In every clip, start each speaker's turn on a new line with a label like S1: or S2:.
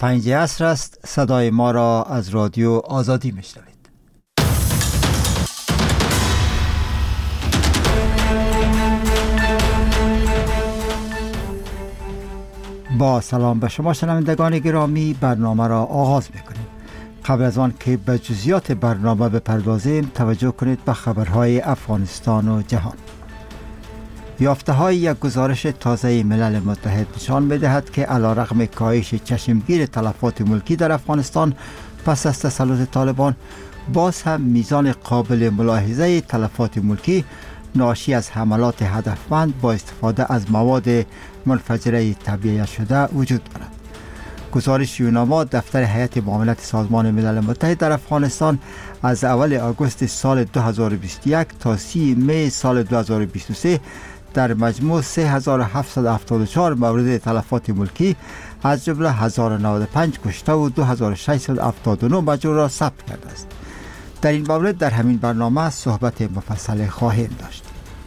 S1: 5 عصر است. صدای ما را از رادیو آزادی میشنوید. با سلام به شما شنوندگان گرامی، برنامه را آغاز میکنیم. قبل از آن که به جزئیات برنامه بپردازیم، توجه کنید به خبرهای افغانستان و جهان. یافته‌های یک گزارش تازه ملل متحد نشان می‌دهد که علیرغم کاهش چشمگیر تلفات ملکی در افغانستان پس از تسلط طالبان، باز هم میزان قابل ملاحظه تلفات ملکی ناشی از حملات هدفمند با استفاده از مواد منفجره تبیه شده وجود دارد. گزارش یوناما دفتر هیئت معاملات سازمان ملل متحد در افغانستان از اول آگوست سال 2021 تا 30 می سال 2023 در مجموع 3774 مورد تلفات ملکی از جمله 1095 کشته و 2679 مجروح را ثبت کرده است. در این مورد در همین برنامه صحبت مفصل خواهیم داشت.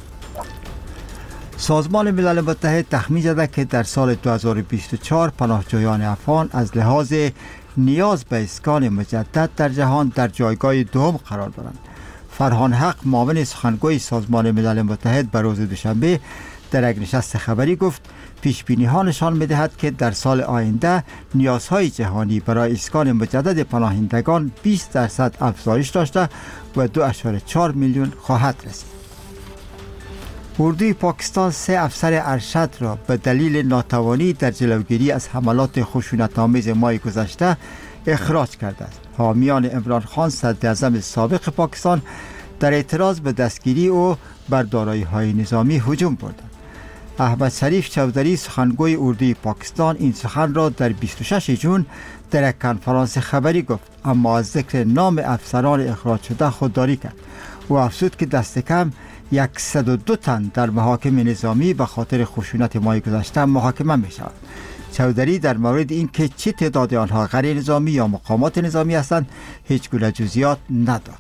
S1: سازمان ملل متحد تخمین زده که در سال 2024 پناهجویان افغان از لحاظ نیاز به اسکان مجدد در جهان در جایگاه دوم قرار دارند. فرهان حق، معاون سخنگوی سازمان ملل متحد، به روز دوشنبه در یک نشست خبری گفت پیشبینی ها نشان می‌دهد که در سال آینده نیازهای جهانی برای اسکان مجدد پناهندگان 20% افزایش داشته و 2.4 میلیون خواهد رسید. اردوی پاکستان 3 افسر ارشد را به دلیل ناتوانی در جلوگیری از حملات خشونت‌آمیز ماه گذشته اخراج کرده است. حامیان عمران خان صدراعظم سابق پاکستان در اعتراض به دستگیری او بر دارایی‌های نظامی هجوم بردند. احمد شریف چودری، سخنگوی اردوی پاکستان، این سخن را در 26 جون در یک کنفرانس خبری گفت، اما از ذکر نام افسران اخراج شده خودداری کرد. او افزود که دست کم 102 تن در محاکم نظامی به خاطر خشونت ماه گذشته محاکمه می شود. چودری در مورد این که چه تعداد آنها غیر نظامی یا مقامات نظامی هستند هیچ گونه جزئیات نداد.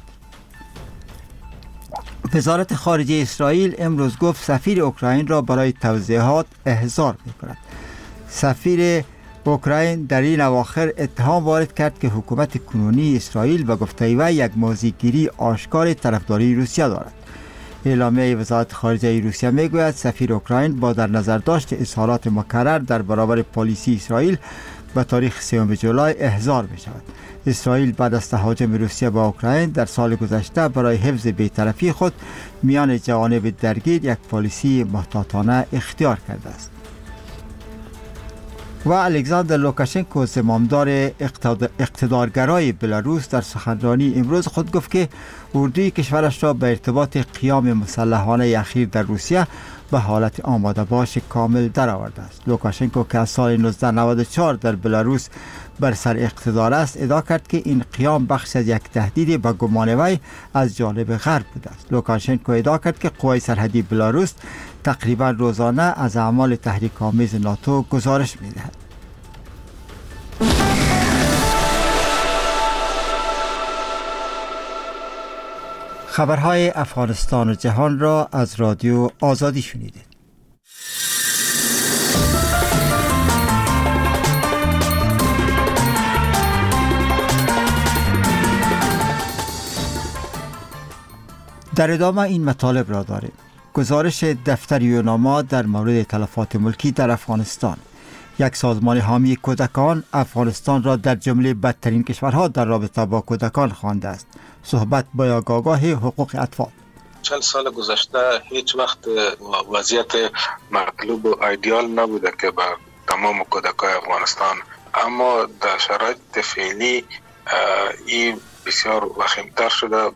S1: وزارت خارجه اسرائیل امروز گفت سفیر اوکراین را برای توضیحات احضار می کند. سفیر اوکراین در این اواخر اتهام وارد کرد که حکومت کنونی اسرائیل به گفته وی یک موضع‌گیری آشکار طرفداری روسیه دارد. اعلامیه وزارت خارجه روسیه میگوید سفیر اوکراین با در نظر داشت اظهارات مکرر در برابر پالیسی اسرائیل به تاریخ 3 جولای احضار می شود. اسرائیل بعد از تهاجم روسیه با اوکراین در سال گذشته برای حفظ بی‌طرفی خود میان جوانب درگیر یک پالیسی محتاطانه اختیار کرده است. و الکساندر لوکاشنکو، زمامدار اقتدارگرای بلاروس، در سخنرانی امروز خود گفت که اردوی کشورش را به ارتباط قیام مسلحانه اخیر در روسیه به حالت آماده باش کامل درآورده است. لوکاشنکو که از سال 1994 در بلاروس بر سر اقتدار است، ادعا کرد که این قیام بخش از یک تهدید به گمان وی از جانب غرب بوده است. لوکاشنکو ادعا کرد که قوای سرحدی بلاروس تقریبا روزانه از اعمال تحریک‌آمیز ناتو گزارش می‌دهد. خبرهای افغانستان و جهان را از رادیو آزادی شنیدید. در ادامه این مطالب را داریم. گزارش دفتر یوناما در مورد تلفات ملکی در افغانستان. یک سازمان حامی کودکان افغانستان را در جمله بدترین کشورها در رابطه با کودکان خوانده است. صحبت با آگاه حقوق اطفال.
S2: 40 سال گذشته هیچ وقت وضعیت مطلوب و ایدئال نبوده که بر تمام کودکان افغانستان، اما در شرایط فعلی این بسیار وخیمتر شده.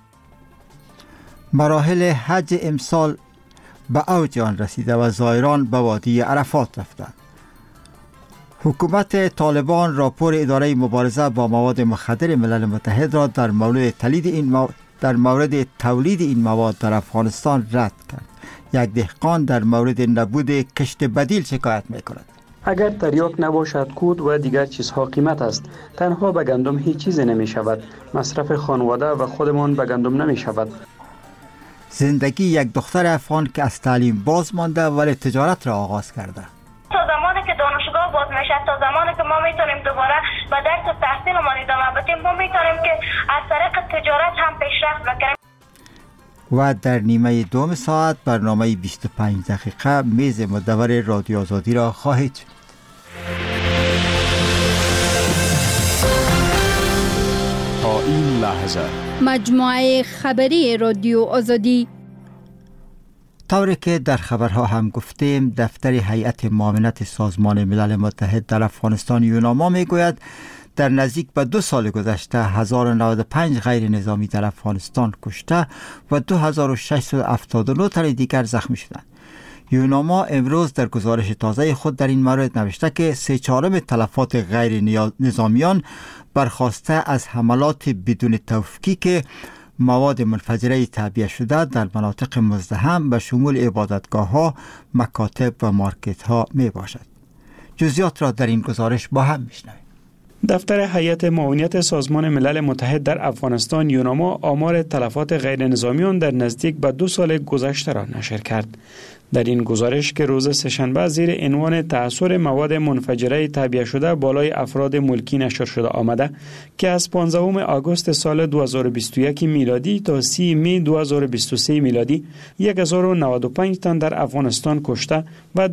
S1: مراحل حج امسال به اوج آن رسیده و زائران به وادی عرفات رفتند. حکومت طالبان راپور اداره مبارزه با مواد مخدر ملل متحد را در مورد تولید این مواد در افغانستان رد کرد. یک دهقان در مورد نبود کشت بدیل شکایت می‌کند.
S3: اگر تریاک نباشد کود و دیگر چیزها قیمت است. تنها به گندم هیچ چیز نمی شود. مصرف خانواده و خودمان به گندم نمی شود.
S1: زندگی یک دختر افغان که از تعلیم باز مانده ولی تجارت را آغاز کرده.
S4: تا زمانی که دانشگاه باز میشه تا زمانی که ما میتونیم دوباره به درس و تحصیلمان ادامه بدیم ما میتونیم که از طریق تجارت هم پیشرفت بکنیم.
S1: و در نیمه دوم ساعت برنامه 25 دقیقه میز مدور رادیو آزادی را خواهید شنید.
S5: تا این لحظه
S6: مجموعه خبری رادیو آزادی.
S1: طوری که در خبرها هم گفتیم، دفتر هیئت معاونت سازمان ملل متحد در افغانستان یوناما میگوید در نزدیک به 2 سال گذشته 1095 غیر نظامی در افغانستان کشته و 2679 تن دیگر زخمی شدند. یوناما امروز در گزارش تازه خود در این مورد نوشته که 3/4 تلفات غیر نظامیان برخواسته از حملات بدون تفکیک مواد منفجره تعبیه شده در مناطق مزدحم به شمول عبادتگاه‌ها، مکاتب و مارکت‌ها می باشد. جزئیات را در این گزارش با هم میشنویم.
S3: دفتر هیئت معاونت سازمان ملل متحد در افغانستان یوناما آمار تلفات غیر نظامیان در نزدیک به 2 سال گذشته را نشر کرد. در این گزارش که روز سه‌شنبه زیر عنوان تأثیر مواد منفجره تعبیه شده بالای افراد ملکی نشر شده آمده که از 15 آگوست سال 2021 میلادی تا 30 می 2023 میلادی 1095 تن در افغانستان کشته و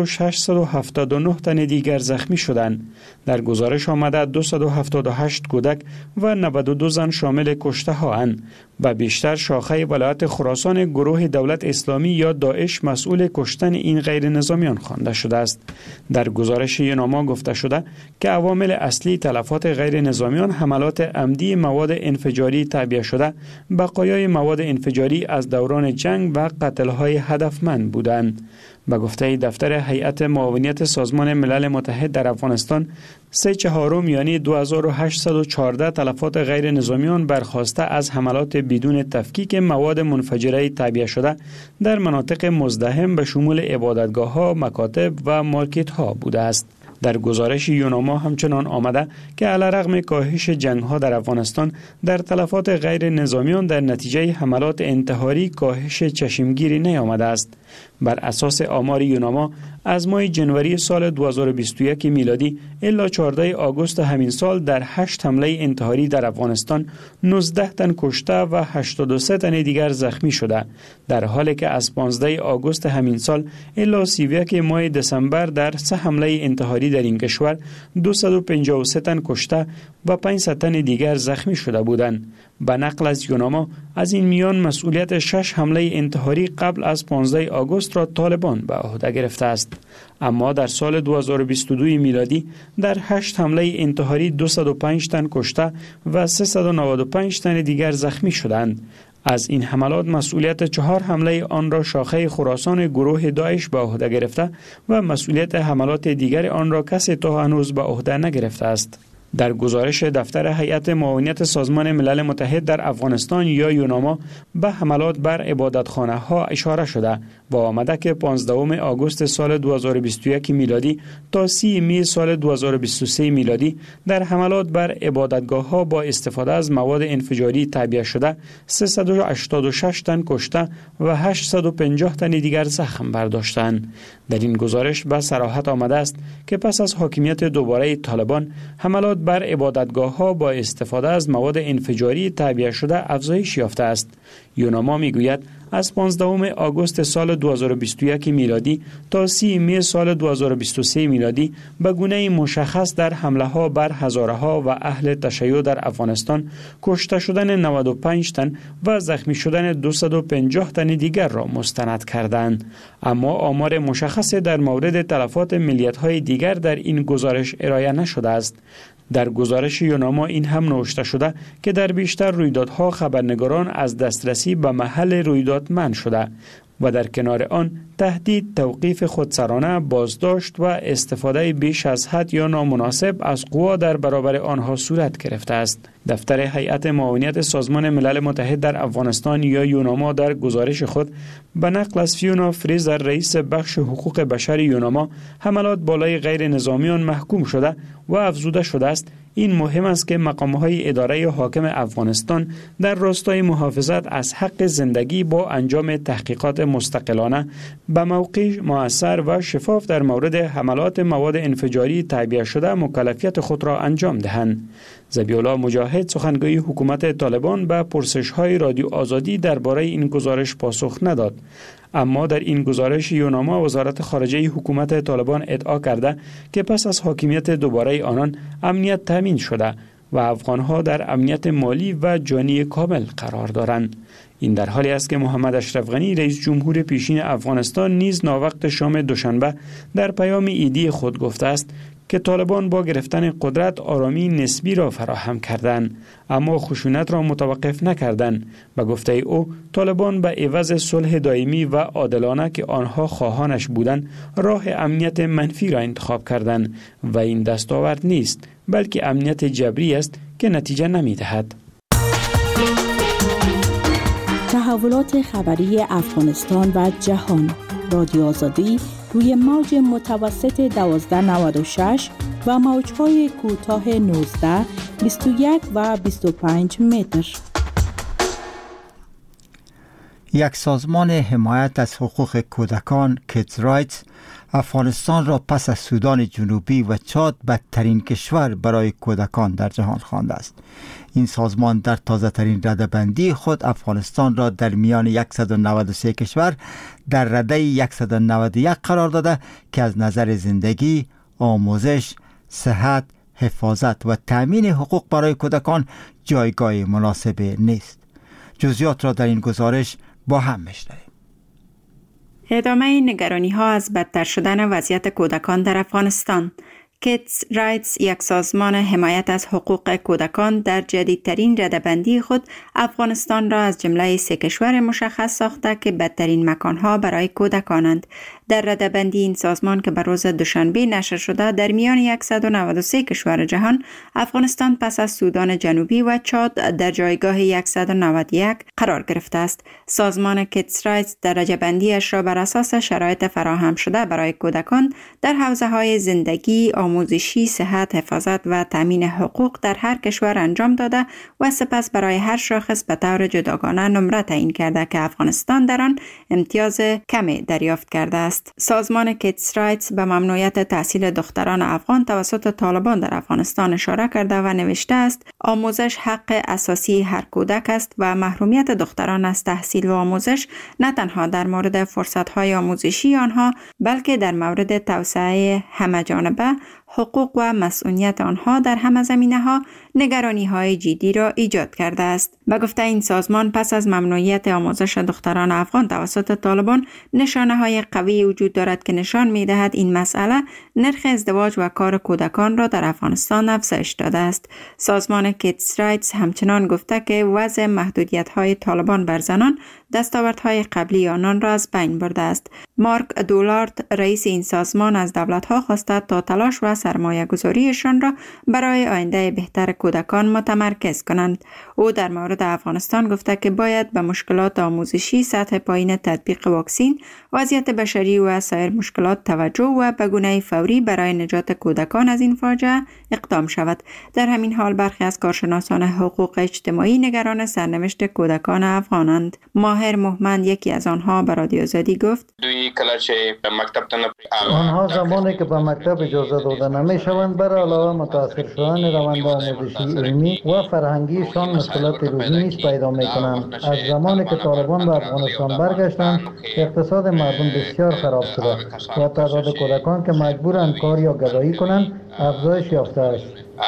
S3: 2679 تن دیگر زخمی شدند. در گزارش آمده 278 کودک و 92 زن شامل کشته ها اند و بیشتر شاخه ولایت خراسان گروه دولت اسلامی یا داعش مسئول کشتن این غیر نظامیان خوانده شده است. در گزارش یوناما گفته شده که عوامل اصلی تلفات غیر نظامیان حملات عمدی مواد انفجاری تعبیه شده، بقایای مواد انفجاری از دوران جنگ و قتل‌های هدفمند بودند. به گفته دفتر هیئت معاونت سازمان ملل متحد در افغانستان 3/4 یعنی 2814 تلفات غیر نظامیان برخواسته از حملات بدون تفکیک مواد منفجره تعبیه شده در مناطق مزدحم به شمول عبادتگاه‌ها، مکاتب و مارکت‌ها بوده است. در گزارش یوناما همچنان آمده که علیرغم کاهش جنگ‌ها در افغانستان در تلفات غیر نظامیان در نتیجه حملات انتحاری کاهش چشمگیری نیامده است. بر اساس آمار یوناما از ماه جنوری سال 2021 میلادی الی 14 آگوست همین سال در 8 حمله انتحاری در افغانستان 19 تن کشته و 83 تن دیگر زخمی شده، در حالی که از 15 آگوست همین سال الی 31 ماه دسامبر در 3 حمله انتحاری در این کشور 253 تن کشته و 500 تن دیگر زخمی شده بودند. به نقل از یوناما از این میان مسئولیت 6 حمله انتحاری قبل از 15 آگوست را طالبان به عهده گرفته است. اما در سال 2022 میلادی در 8 حمله انتحاری 205 تن کشته و 395 تن دیگر زخمی شدند. از این حملات مسئولیت 4 حمله آن را شاخه خراسان گروه داعش به عهده گرفته و مسئولیت حملات دیگر آن را کسی تا هنوز به عهده نگرفته است. در گزارش دفتر هیئت معاونت سازمان ملل متحد در افغانستان یا یوناما به حملات بر عبادتخانه ها اشاره شده و آمده که 15 آگوست سال 2021 میلادی تا 30 می سال 2023 میلادی در حملات بر عبادتگاه ها با استفاده از مواد انفجاری تعبیه شده 386 تن کشته و 850 تن دیگر زخم برداشتند. در این گزارش به صراحت آمده است که پس از حاکمیت دوباره طالبان حملات بر عبادتگاه ها با استفاده از مواد انفجاری تعبیه شده افزایش یافته است. یوناما میگوید از 15 آگوست سال 2021 میلادی تا 30 می سال 2023 میلادی به گونه مشخص در حمله ها بر هزاره ها و اهل تشیع در افغانستان کشته شدن 95 تن و زخمی شدن 250 تن دیگر را مستند کردند. اما آمار مشخص در مورد تلفات ملیت های دیگر در این گزارش ارائه نشده است. در گزارش یوناما این هم نوشته شده که در بیشتر رویدادها خبرنگاران از دسترسی به محل رویداد منع شده و در کنار آن تهدید، توقیف خودسرانه، بازداشت و استفاده بیش از حد یا نامناسب از قوا در برابر آنها صورت گرفته است. دفتر هیئت معاونت سازمان ملل متحد در افغانستان یا یوناما در گزارش خود به نقل از فیونا فریزر رئیس بخش حقوق بشر یوناما حملات بالای غیر نظامیان محکوم شده و افزوده شده است این مهم است که مقام‌های اداره حاکم افغانستان در راستای محافظت از حق زندگی با انجام تحقیقات مستقلانه به موقع مؤثر و شفاف در مورد حملات مواد انفجاری تعبیه شده مکلفیت خود را انجام دهند. ذبیح‌الله مجاهد سخنگوی حکومت طالبان به پرسش‌های رادیو آزادی درباره این گزارش پاسخ نداد. اما در این گزارش یوناما وزارت خارجه حکومت طالبان ادعا کرده که پس از حاکمیت دوباره آنان امنیت تامین شده و افغانها در امنیت مالی و جانی کامل قرار دارند. این در حالی است که محمد اشرف غنی رئیس جمهور پیشین افغانستان نیز ناوقت شام دوشنبه در پیام ایدی خود گفته است که طالبان با گرفتن قدرت آرامی نسبی را فراهم کردند، اما خشونت را متوقف نکردند. به گفته او طالبان به عوض صلح دائمی و عادلانه که آنها خواهانش بودند راه امنیت منفی را انتخاب کردند و این دستاورد نیست بلکه امنیت جبری است که نتیجه نمی‌دهد.
S7: تحولات خبری افغانستان و جهان. رادیو آزادی روی موج متوسط 1296 و موج‌های کوتاه 19، 21 و 25 متر.
S1: یک سازمان حمایت از حقوق کودکان کیدز رایتس افغانستان را پس از سودان جنوبی و چاد بدترین کشور برای کودکان در جهان خوانده است. این سازمان در تازه ترین رده‌بندی خود افغانستان را در میان 193 کشور در رده 191 قرار داده که از نظر زندگی، آموزش، صحت، حفاظت و تأمین حقوق برای کودکان جایگاه مناسب نیست. جزئیات را در این گزارش با هم میشنویم.
S8: ادامه نگرانی‌ها از بدتر شدن وضعیت کودکان در افغانستان. کیدز رایتس، یک سازمان حمایت از حقوق کودکان، در جدیدترین رده‌بندی خود افغانستان را از جمله 3 کشور مشخص ساخته که بدترین مکانها برای کودکانند. در رده‌بندی این سازمان که بر روز دوشنبه نشر شده، در میان 193 کشور جهان افغانستان پس از سودان جنوبی و چاد در جایگاه 191 قرار گرفته است. سازمان کیدز رایتس درجه بندیش را بر اساس شرایط فراهم شده برای کودکان در حوزه‌های زندگی، آموزشی، صحت، حفاظت و تامین حقوق در هر کشور انجام داده و سپس برای هر شاخص به طور جداگانه نمره تعیین کرده که افغانستان در آن امتیاز کمی دریافت کرده است. سازمان کیدز رایتس به ممنوعیت تحصیل دختران افغان توسط طالبان در افغانستان اشاره کرده و نوشته است: آموزش حق اساسی هر کودک است و محرومیت دختران از تحصیل و آموزش نه تنها در مورد فرصت‌های آموزشی آنها بلکه در مورد توسعه همه‌جانبه حقوق و مسئولیت آنها در همه زمینه‌ها نگرانی‌های جدی را ایجاد کرده است. به گفته این سازمان پس از ممنوعیت آموزش دختران افغان توسط طالبان نشانه‌های قوی وجود دارد که نشان می‌دهد این مسئله نرخ ازدواج و کار کودکان را در افغانستان افزایش داده است. سازمان کیدز رایتس همچنان گفته که وضع محدودیت‌های طالبان بر زنان دستاوردهای قبلی آنان را از بین برده است. مارک دولارد، رئیس این سازمان، از دولت‌ها خواسته تا تلاش و سرمایه گذاریشان را برای آینده بهتر کودکان متمرکز کنند. او در مورد افغانستان گفته که باید به مشکلات آموزشی، سطح پایین تطبیق واکسین، وضعیت بشری و سایر مشکلات توجه و به گونه فوری برای نجات کودکان از این فاجعه اقدام شود. در همین حال برخی از کارشناسان حقوق اجتماعی نگران سرنوشت کودکان افغانند. ماهر محمد، یکی از آنها، به رادیو آزادی گفت:
S9: آنها زمانی که به مکتب اجازه داده نمیشوند، بر علاوه متاثر شدن روند آموزشی، علمی و فرهنگیشان مشکلات روزی نیز پیدا میکنند. از زمانی که طالبان به افغانستان برگشتند، اقتصاد مردم بسیار خراب شده و تعداد کودکان که مجبورند کار یا گدایی کنند افزایش یافته است.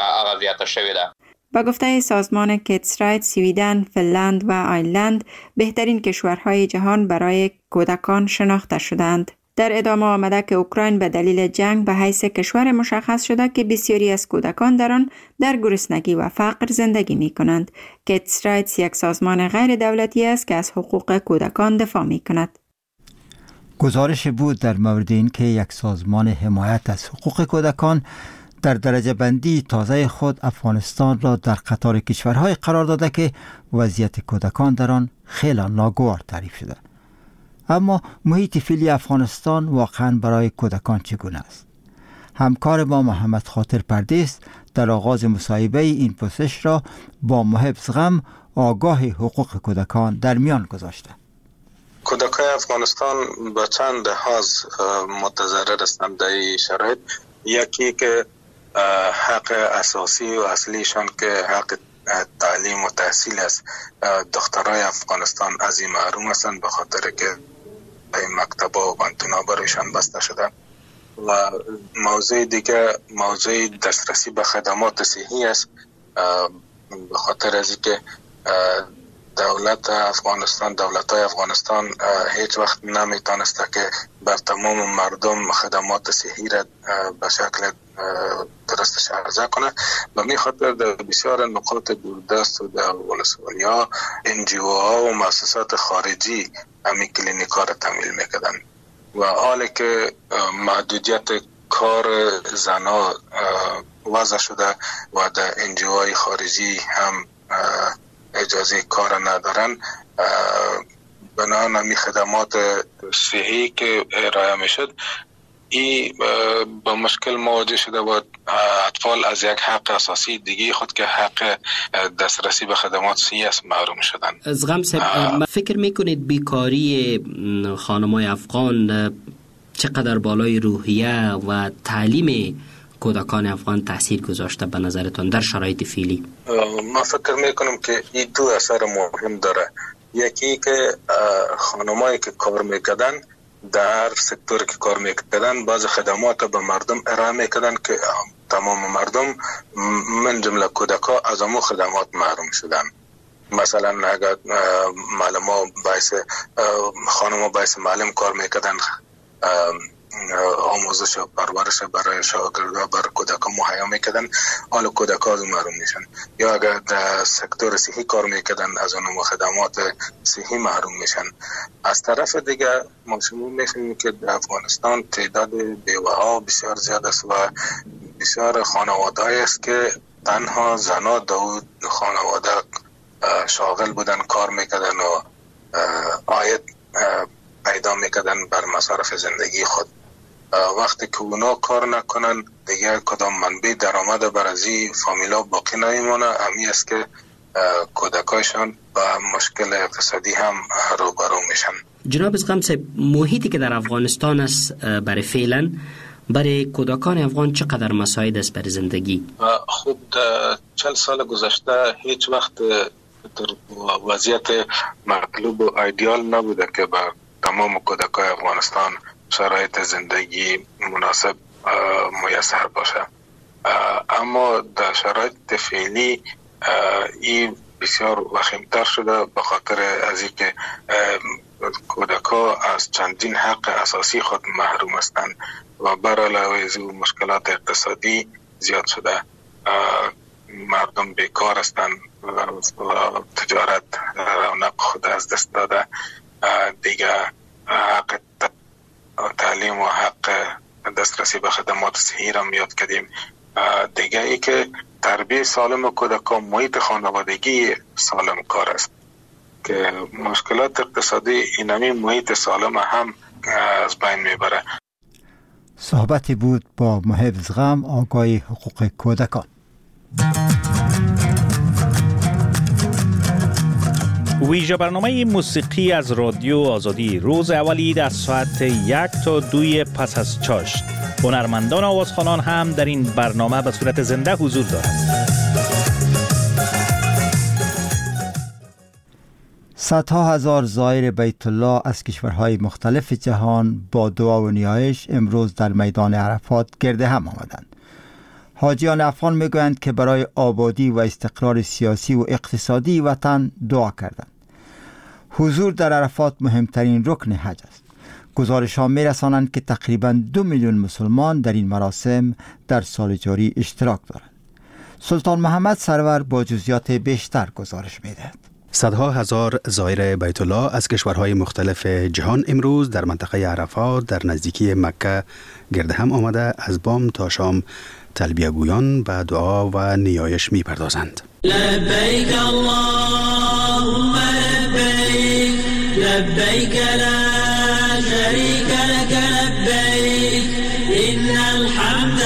S8: با گفته سازمان کیدز رایتس، سویدن، فنلند و آیرلند بهترین کشورهای جهان برای کودکان شناخته شدند. در ادامه آمده که اوکراین به دلیل جنگ به حیث کشور مشخص شده که بسیاری از کودکان در آن در گرسنگی و فقر زندگی می کنند. کیدز رایتس یک سازمان غیر دولتی است که از حقوق کودکان دفاع می کند.
S1: گزارش بود در مورد این که یک سازمان حمایت از حقوق کودکان در درجه بندی تازه خود افغانستان را در قطار کشورهای قرار داده که وضعیت کودکان در آن خیلی ناگوار تعریف شده. اما محیط فعلی افغانستان واقعا برای کودکان چگونه است؟ همکار ما محمد خاطر پردیس در آغاز مصاحبه این پرسش را با محب غم، آگاه حقوق کودکان، در میان گذاشته.
S2: کودکان افغانستان به چند لحاظ متضرر هستند در این شرایط. یکی که حق اساسی و اصلیشان که حق تعلیم و تحصیل است، دخترای افغانستان از این محروم هستند به خاطر که این مکتب‌ها و بانتون‌ها برایشان بسته شده. و موضوع دیگه موضوع دسترسی به خدمات صحی است، به خاطر از اینکه دولت‌های افغانستان هیچ وقت نمیتونسته که بر تمام مردم خدمات صحی را به شکل درستش عرضه کنه. به می خاطر در بسیار نقاط دوردست و در ولسوالی‌ها NGO ها و مؤسسات خارجی همین کلینیک‌ها را تمویل میکردن و حالی که محدودیت کار زنها وضع شده و در NGO های خارجی هم اجازه کار ندارن، بنابراین همی خدمات صحی که ارائه میشد این با مشکل مواجه شده و اطفال از یک حق اساسی دیگه خود که حق دسترسی به خدمات صحی است محروم شدن.
S10: ازغم صاحب، فکر میکنید بیکاری خانمای افغان چقدر بالای روحیه و تعلیم کودکان افغان تاثیر گذاشته به نظرتون در شرایط فعلی؟
S2: من فکر میکنم که این دو اثر مهم داره. یکی که خانمایی که کار میکردن در سکتوری که کار میکردن بعض خدمات به مردم ارائه میکردن که تمام مردم من جمله کودکا از امو خدمات محروم شدن. مثلا اگر خانم‌ها باعث معلم کار میکردن، آموزش و پرورش برای شاگردها برای کودکان مهیا میکردن، حالا کودکان محروم میشن. یا اگر در سکتور صحی کار میکردن از اون خدمات صحی محروم میشن. از طرف دیگه ما شما میفهمیم که در افغانستان تعداد بیوه ها بسیار زیاد است و بسیار خانواده است که تنها زنها داود خانواده شاغل بودن، کار میکردن و عاید پیدا میکردن بر مصارف زندگی خود. وقتی که اونا کار نکنن دیگه کدام منبع درآمد بر از این فامیلا باقی نمیمونه. همی است که کودکایشان با مشکل اقتصادی هم روبرو میشن.
S10: جناب ازغم صاحب، محیطی که در افغانستان است برای فعلا برای کودکان افغان چقدر مساعد است برای زندگی؟
S2: خب 40 سال گذشته هیچ وقت وضعیت مطلوب و ایدئال نبوده که بر تمام کودکان افغانستان شرایط زندگی مناسب میسر باشه، اما در شرایط فعلی این بسیار وخیمتر شده به خاطر از اینکه کودکان از چندین حق اساسی خود محروم هستند و بر علاوه از مشکلات اقتصادی زیاد شده. مردم بیکار هستند و تجارت رونق خود از دست داده. دیگه حق تعلیم و حق دسترسی به خدمات صحی را میاد کردیم. دیگه ای که تربیت سالم کودکان، محیط خانوادگی سالم کار است که مشکلات اقتصادی اینمی محیط سالم هم از بین میبره.
S1: صحبتی بود با محب ازغم، آگاه حقوق کودکان.
S11: ویژه برنامه موسیقی از رادیو آزادی روز اولی از ساعت 1 تا 2 پس از چاشت. هنرمندان آوازخوانان هم در این برنامه به صورت زنده حضور دارند.
S1: صدها هزار زائر بیت الله از کشورهای مختلف جهان با دعا و نیایش امروز در میدان عرفات گرد هم آمدند. حاجیان افغان میگویند که برای آبادی و استقرار سیاسی و اقتصادی وطن دعا کردند. حضور در عرفات مهمترین رکن حج است. گزارش‌ها می‌رسانند که تقریباً 2 میلیون مسلمان در این مراسم در سال جاری اشتراک دارند. سلطان محمد سرور با جزئیات بیشتر گزارش می‌دهد.
S12: صدها هزار زائر بیت الله از کشورهای مختلف جهان امروز در منطقه عرفات در نزدیکی مکه گرد هم آمده از بام تا شام تلبیه گویان به دعا و نیایش می پردازند.
S13: لبیک اللهم لبیک لبیک لا شریک لک لبیک ان الحمد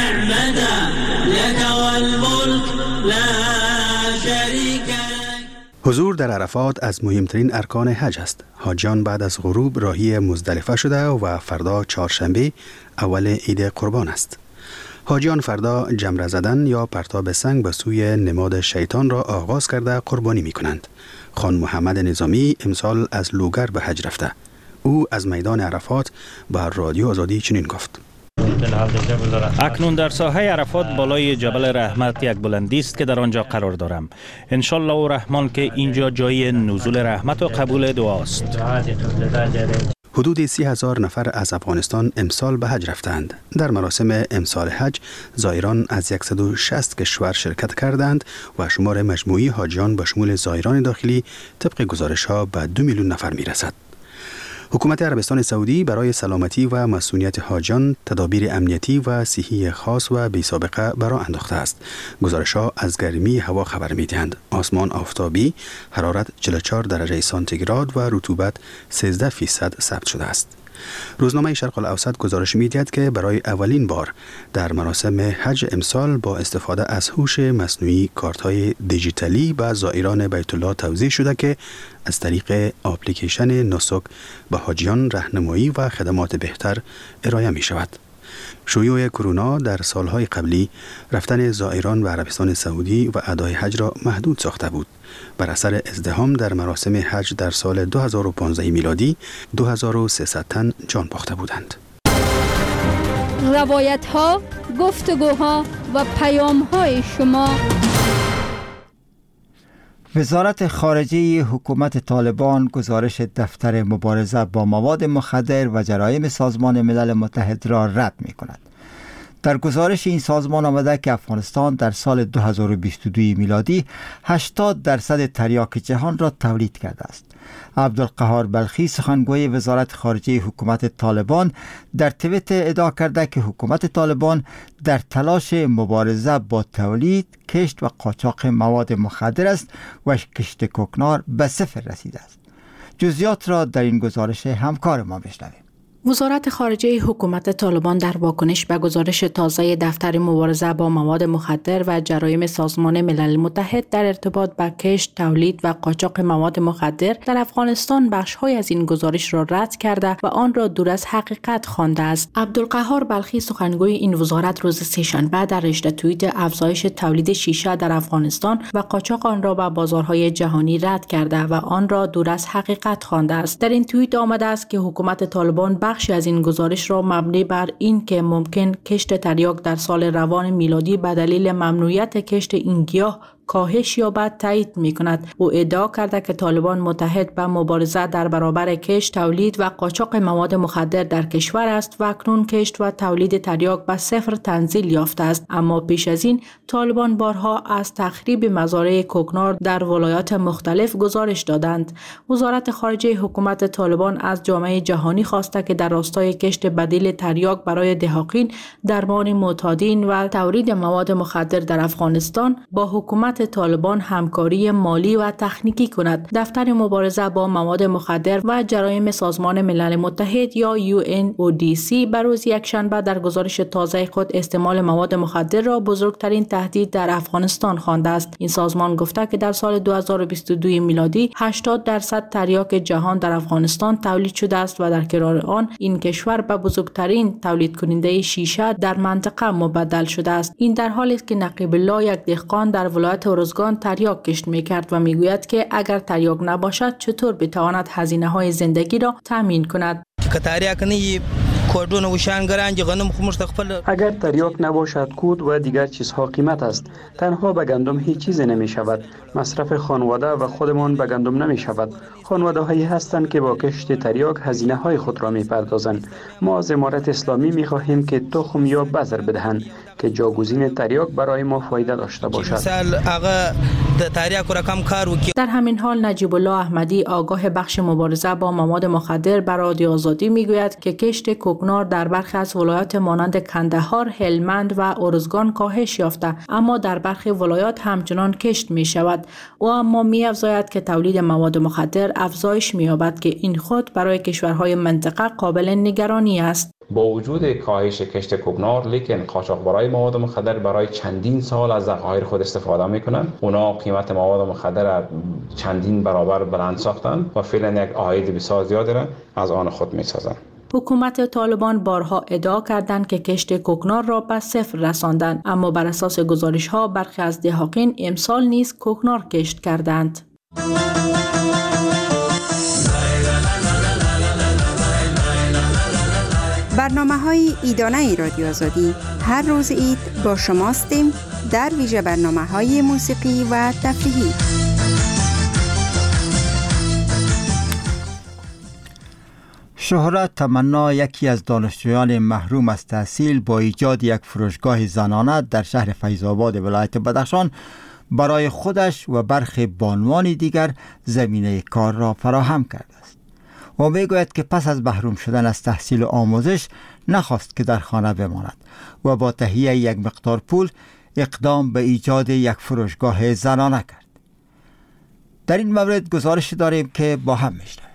S13: والنعمة لك والملك لا شریک لک.
S12: حضور در عرفات از مهمترین ارکان حج است. حاجیان بعد از غروب راهی مزدلفه شده و فردا چهارشنبه اول عید قربان است. حاجیان فردا جمره زدن یا پرتاب سنگ به سوی نماد شیطان را آغاز کرده قربانی می کنند. خان محمد نظامی امسال از لوگر به حج رفته. او از میدان عرفات به رادیو آزادی چنین گفت:
S11: اکنون در ساحه عرفات بالای جبل رحمت یک بلندی است که در آنجا قرار دارم. انشالله و رحمان که اینجا جای نزول رحمت و قبول دعاست.
S12: حدود 30,000 نفر از افغانستان امسال به حج رفتند. در مراسم امسال حج زائران از 160 کشور شرکت کردند و شمار مجموعی حاجیان به شمول زائران داخلی طبق گزارش‌ها به 2 میلیون نفر میرسد. حکومت عربستان سعودی برای سلامتی و مسئولیت حاجیان تدابیر امنیتی و صحی خاص و بی سابقه برآ انداخته است. گزارش‌ها از گرمی هوا خبر می‌دهند. آسمان آفتابی، حرارت 44 درجه سانتیگراد و رطوبت 13% ثبت شده است. روزنامه شرق الاوسط گزارش می‌دهد که برای اولین بار در مراسم حج امسال با استفاده از هوش مصنوعی کارت‌های دیجیتالی به زائران بیت الله توزیع شده که از طریق اپلیکیشن نسک به حاجیان راهنمایی و خدمات بهتر ارائه می‌شود. شیوع کرونا در سالهای قبلی رفتن زائران به عربستان سعودی و ادای حج را محدود ساخته بود. بر اثر ازدحام در مراسم حج در سال 2015 میلادی 2300 تن جان باخته بودند.
S6: روایت ها، گفتگوها و پیام های شما.
S1: وزارت خارجه حکومت طالبان گزارش دفتر مبارزه با مواد مخدر و جرایم سازمان ملل متحد را رد می کند. در گزارش این سازمان آمده که افغانستان در سال 2022 میلادی 80% تریاک جهان را تولید کرده است. عبدالقهار بلخی سخنگوی وزارت خارجه حکومت طالبان در توییت ادعا کرده که حکومت طالبان در تلاش مبارزه با تولید، کشت و قاچاق مواد مخدر است و کشت کوکنار به صفر رسیده است. جزئیات را در این گزارش همکار ما بشنویم.
S7: وزارت خارجه حکومت طالبان در واکنش به گزارش تازه دفتر مبارزه با مواد مخدر و جرایم سازمان ملل متحد در ارتباط با کشت، تولید و قاچاق مواد مخدر در افغانستان بخش‌های از این گزارش را رد کرده و آن را دور از حقیقت خوانده است. عبدالقهار بلخی سخنگوی این وزارت روز سه‌شنبه در رشته توییت افزایش تولید شیشه در افغانستان و قاچاق آن را به بازارهای جهانی رد کرده و آن را دور از حقیقت خوانده است. در این توییت آمده است که حکومت طالبان بخشی از این گزارش را مبنی بر این که ممکن کشت تریاک در سال روان میلادی به دلیل ممنوعیت کشت این گیاه کاهش یابد تایید می‌کند. او ادعا کرده که طالبان متحد به مبارزه در برابر کشت، تولید و قاچاق مواد مخدر در کشور است و اکنون کشت و تولید تریاک به صفر تنزیل یافته است. اما پیش از این طالبان بارها از تخریب مزارع کوکنار در ولایات مختلف گزارش دادند. وزارت خارجه حکومت طالبان از جامعه جهانی خواسته که در راستای کشت بدیل تریاک برای دهاقین، درمان معتادین و تولید مواد مخدر در افغانستان با حکومت طالبان همکاری مالی و تکنیکی کند. دفتر مبارزه با مواد مخدر و جرایم سازمان ملل متحد یا UNODC بر روز یکشنبه در گزارش تازه خود استعمال مواد مخدر را بزرگترین تهدید در افغانستان خوانده است. این سازمان گفته که در سال 2022 میلادی 80% تریاک جهان در افغانستان تولید شده است و در کنار آن این کشور به بزرگترین تولید کننده شیشه در منطقه مبدل شده است. این در حالی است که نقیب الله، یک دهقان در ولایت ارزگان، تریاک کشت می‌کرد و می‌گوید که اگر تریاک نباشد چطور بتواند هزینه‌های زندگی را تامین کند.
S14: اگر تریاک نباشد کود و دیگر چیزها قیمت است. تنها به گندم هیچ چیز نمی شود. مصرف خانواده و خودمان به گندم نمی شود. خانواده هایی هستند که با کشت تریاک هزینه های خود را می پردازند. ما از امارت اسلامی می خواهیم که تخم یا بذر بدهند که جاگزین تریاک برای ما فایده داشته باشد.
S7: در همین حال نجیب الله احمدی، آگاه بخش مبارزه با مواد مخدر، بر رادیو آزادی میگوید که کشت کوکنار در برخی از ولایات مانند کندهار، هلمند و ارزگان کاهش یافته، اما در برخی ولایات همچنان کشت می شود. او اما می افزاید که تولید مواد مخدر افزایش می یابد که این خود برای کشورهای منطقه قابل نگرانی است.
S15: با وجود کاهش کشت کوکنار لیکن قاچاقبرای مواد مخدر برای چندین سال از ذخایر خود استفاده میکنن. اونا قیمت مواد مخدر را چندین برابر بلند ساختن و فعلا یک عاید بسیار زیادی را از آن خود میسازن.
S7: حکومت طالبان بارها ادعا کردند که کشت کوکنار را به صفر رساندند، اما بر اساس گزارش‌ها برخی از دهاقین امسال نیز کوکنار کشت کردند.
S8: برنامه‌های عیدانه رادیو آزادی هر روز عید با شماستیم، در ویژه برنامه‌های موسیقی و تفریحی.
S1: شهرت تمنا، یکی از دانشجویان محروم از تحصیل، با ایجاد یک فروشگاه زنانه در شهر فیض‌آباد ولایت بدخشان برای خودش و برخی بانوان دیگر زمینه کار را فراهم کرده است. و میگوید که پس از محروم شدن از تحصیل و آموزش نخواست که در خانه بماند و با تهیه یک مقدار پول اقدام به ایجاد یک فروشگاه زنانه کرد. در این مورد گزارش داریم که با هم میشنویم.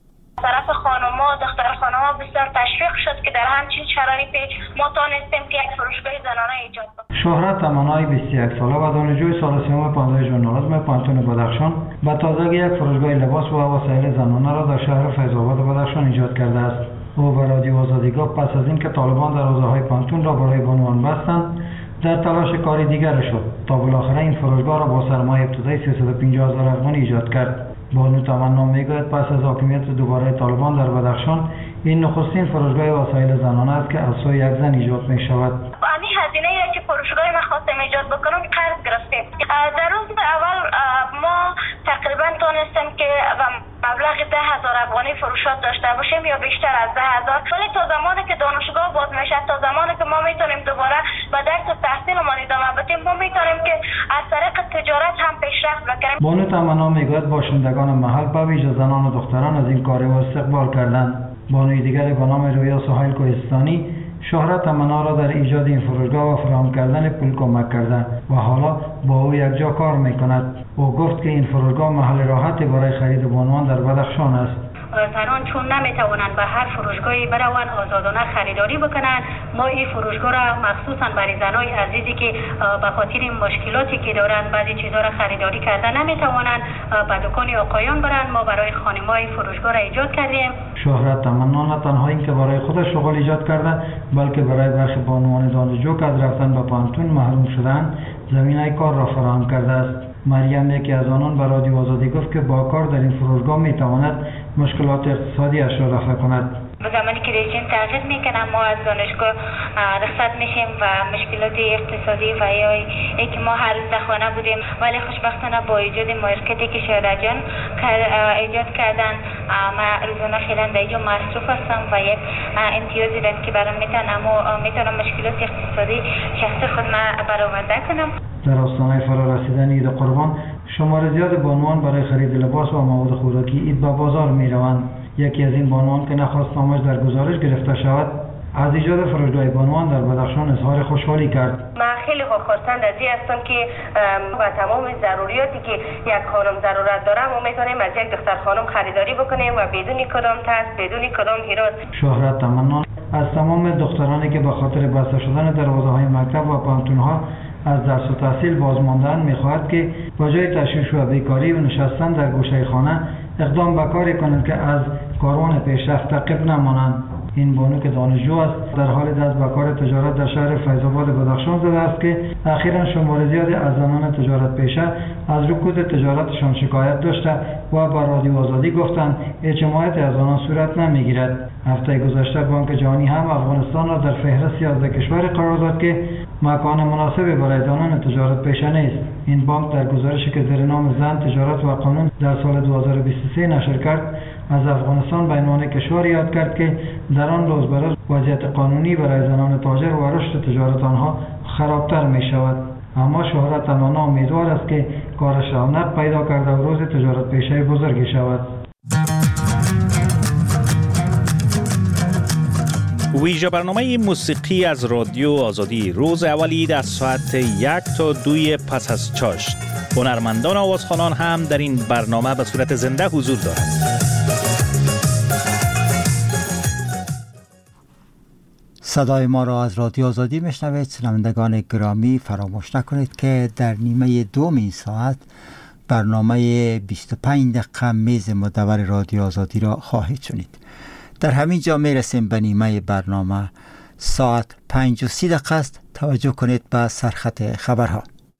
S4: طرف خانوما، دختر خانوما بسیار تشویق شد که در همچین شرایطی ما تانستیم که یک فروشگاه زنانه ایجاد کنیم.
S9: شهرت تمنای 21 ساله و دانشجوی سال سوم 15 ژورنالیسم پانتون بدخشان به تازگی یک فروشگاه لباس و وسایل زنانه را در شهر فیض‌آباد بدخشان ایجاد کرده است. او به رادیو آزادی گفت پس از اینکه طالبان دروازه‌های پانتون را برای بانوان بستند، در تلاش کاری دیگر شد تا بالاخره این فروشگاه را با سرمایه ابتدایی 350,000 افغانی ایجاد کرد. بانو تمنا میگوید پس از حاکمیت دوباره طالبان در بدخشان این نخستین فروشگاه وسایل زنانه است که از سوی یک زن ایجاد می شود.
S4: همین هزینه ای که فروشگاه ما خواستیم ایجاد بکنیم قرض گرفتیم. در روز اول ما تقریبا تونستیم که مبلغ 10,000 افغانی فروشات داشته باشیم یا بیشتر از 10,000، ولی تا زمانی که دانشگاه باز میشه، تا زمانی که ما میتونیم دوباره به درس و تحصیلمان ادامه بدیم، ما میتونیم که از طریق تجارت هم پیشرفت بکنیم.
S9: بانو تمنا میگوید باشندگان محل به ویژه زنان و دختران از این کار استقبال کردند. بانوی دیگری به نام رویا سهیل کوهستانی شهرت تمنا را در ایجاد این فروشگاه و فراهم کردن پول کمک کرده و حالا با او یک جا کار میکند. او گفت که این فروشگاه محل راحتی برای خرید بانوان در بدخشان است.
S16: زنان چون نمیتوانند به هر فروشگاهی بروند آزادانه خریداری بکنند، ما این فروشگاه را مخصوصا برای زنای عزیزی که به خاطر مشکلاتی که دارند بعضی چیزا را خریداری کردن نمیتوانند به دکان آقایان برند، ما برای خانم‌های فروشگاه را ایجاد کردیم.
S9: شهرت تمنا نه تنها این که برای خودش شغل ایجاد کرده، بلکه برای برخی بانوان دانشجو که از رفتن به پانتون محروم شدند زمینه کار را فراهم کرده است. مریم یکی از آنان به رادیو آزادی گفت که با کار در این فروشگاه میتواند مشکلات اقتصادی اش را رفع کند.
S16: زمانی که رژیم تغییر میکنم ما از دانشگاه رخصت میشیم و مشکلات اقتصادی و یا اینکه ما هر روز در خانه بودیم، ولی خوشبختانه با ایجاد مارکتی که شهرجان ایجاد کردن ما روزانه خیلی در اینجا مصروف هستم و یک امتیازی دارم که برام میتونم مشکلات اقتصادی شخصی خود ما برآورده کنم.
S9: در آستانه فرا رسیدن عید قربان شمار زیاد بانوان برای خرید لباس و مواد خوراکی عید به بازار می روند. یکی از این بانوان که نخواست نامش در گزارش گرفته شود از ایجاد فروشگاه بانوان در بدخشان اظهار خوشحالی کرد.
S16: من خیلی خواستند از این هستم که با تمام ضروریاتی که یک خانم ضرورت داره ما میتونیم از یک دختر خانم خریداری بکنیم و بدون کدام ترس، بدون کدام هراس.
S9: شهرت تمنا از تمام دخترانی که به خاطر بسته شدن دروازه‌های مکتب و پانتون‌ها از درس و تحصیل باز ماندن می‌خواهد که با جای تشویش و بیکاری و نشستن در گوشه خانه اقدام به کاری کنند که از کاروان پیشرفت تعقیب نمانند. این بانو که دانشجو است در حال دست به کار تجارت در شهر فیض‌آباد بدخشان زده است که اخیراً شمار زیادی از زنان تجارت پیشه از رکود تجارتشان شکایت داشته و با رادیو آزادی گفتند حمایت از آنان صورت نمیگیرد. هفته گذشته بانک جهانی هم افغانستان را در فهرست 11 کشور قرار داد که مکان مناسبی برای زنان تجارت پیشه نیست. این بانک در گزارشی که زیر نام زن تجارت و قانون در سال 2023 نشر کرد از افغانستان به عنوان کشوری یاد کرد که در آن روز به روز وضعیت قانونی برای زنان تاجر و رشد تجارت آنها خرابتر می شود. اما شهرت تمنا امیدوار است که کارش رونق پیدا کرده و روز تجارت پیشه بزرگی شود.
S11: ویژه برنامه موسیقی از رادیو آزادی روز اولی از ساعت 1 تا 2 پس از چاشت. هنرمندان آوازخوانان هم در این برنامه به صورت زنده حضور دارند.
S1: صدای ما را از رادیو آزادی میشنوید. شنوندگان گرامی، فراموش نکنید که در نیمه دوم این ساعت برنامه 25 دقیقه میز مدور رادیو آزادی را خواهید شنید. در همین جا میرسیم به نیمه برنامه. ساعت 5:30 است. توجه کنید به سرخط خبرها.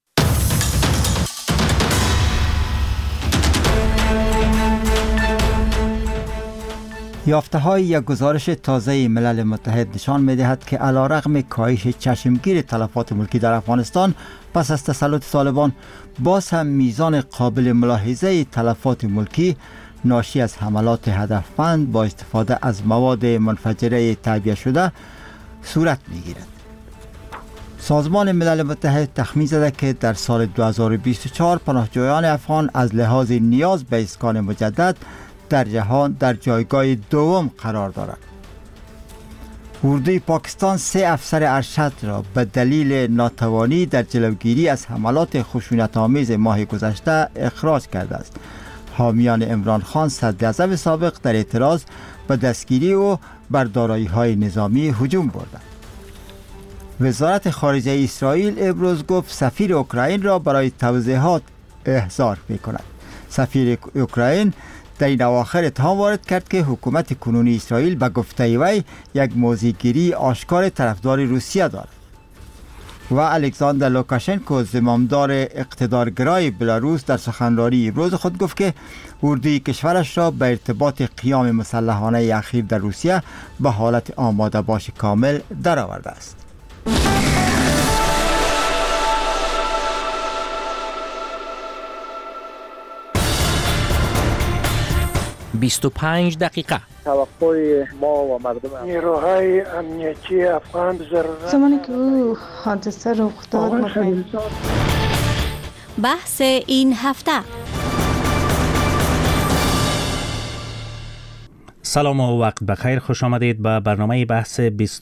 S1: یافته های یک گزارش تازه ملل متحد نشان می دهد که علیرغم کاهش چشمگیر تلفات ملکی در افغانستان پس از تسلط طالبان، باز هم میزان قابل ملاحظه تلفات ملکی ناشی از حملات هدفمند با استفاده از مواد منفجره تعبیه شده صورت می گیرد. سازمان ملل متحد تخمین زده که در سال 2024 پناهجویان افغان از لحاظ نیاز به اسکان مجدد در جهان در جایگاه دوم قرار دارد. اردوی پاکستان 3 افسر ارشد را به دلیل ناتوانی در جلوگیری از حملات خشونت‌آمیز ماه گذشته اخراج کرده است. حامیان عمران خان صدراعظم سابق در اعتراض به دستگیری او بر دارایی‌های نظامی هجوم بردند. وزارت خارجه اسرائیل امروز گفت سفیر اوکراین را برای توضیحات احضار می‌کند. سفیر اوکراین در این اواخر اتهام وارد کرد که حکومت کنونی اسرائیل به گفته وی یک موضع‌گیری آشکار طرفدار روسیه دارد. و الکساندر لوکاشنکو زمامدار اقتدارگرای بلاروس در سخنرانی امروز خود گفت که اردوی کشورش را به ارتباط قیام مسلحانه اخیر در روسیه به حالت آماده باش کامل درآورده است.
S11: 25 دقیقه.
S17: توقع ما و مردم نیروهای امنیتی افغان ضرورت
S18: زمانی که او حادثه رخ داد
S6: بحث این هفته.
S11: سلام و وقت بخیر، خوش آمدید به برنامه بحث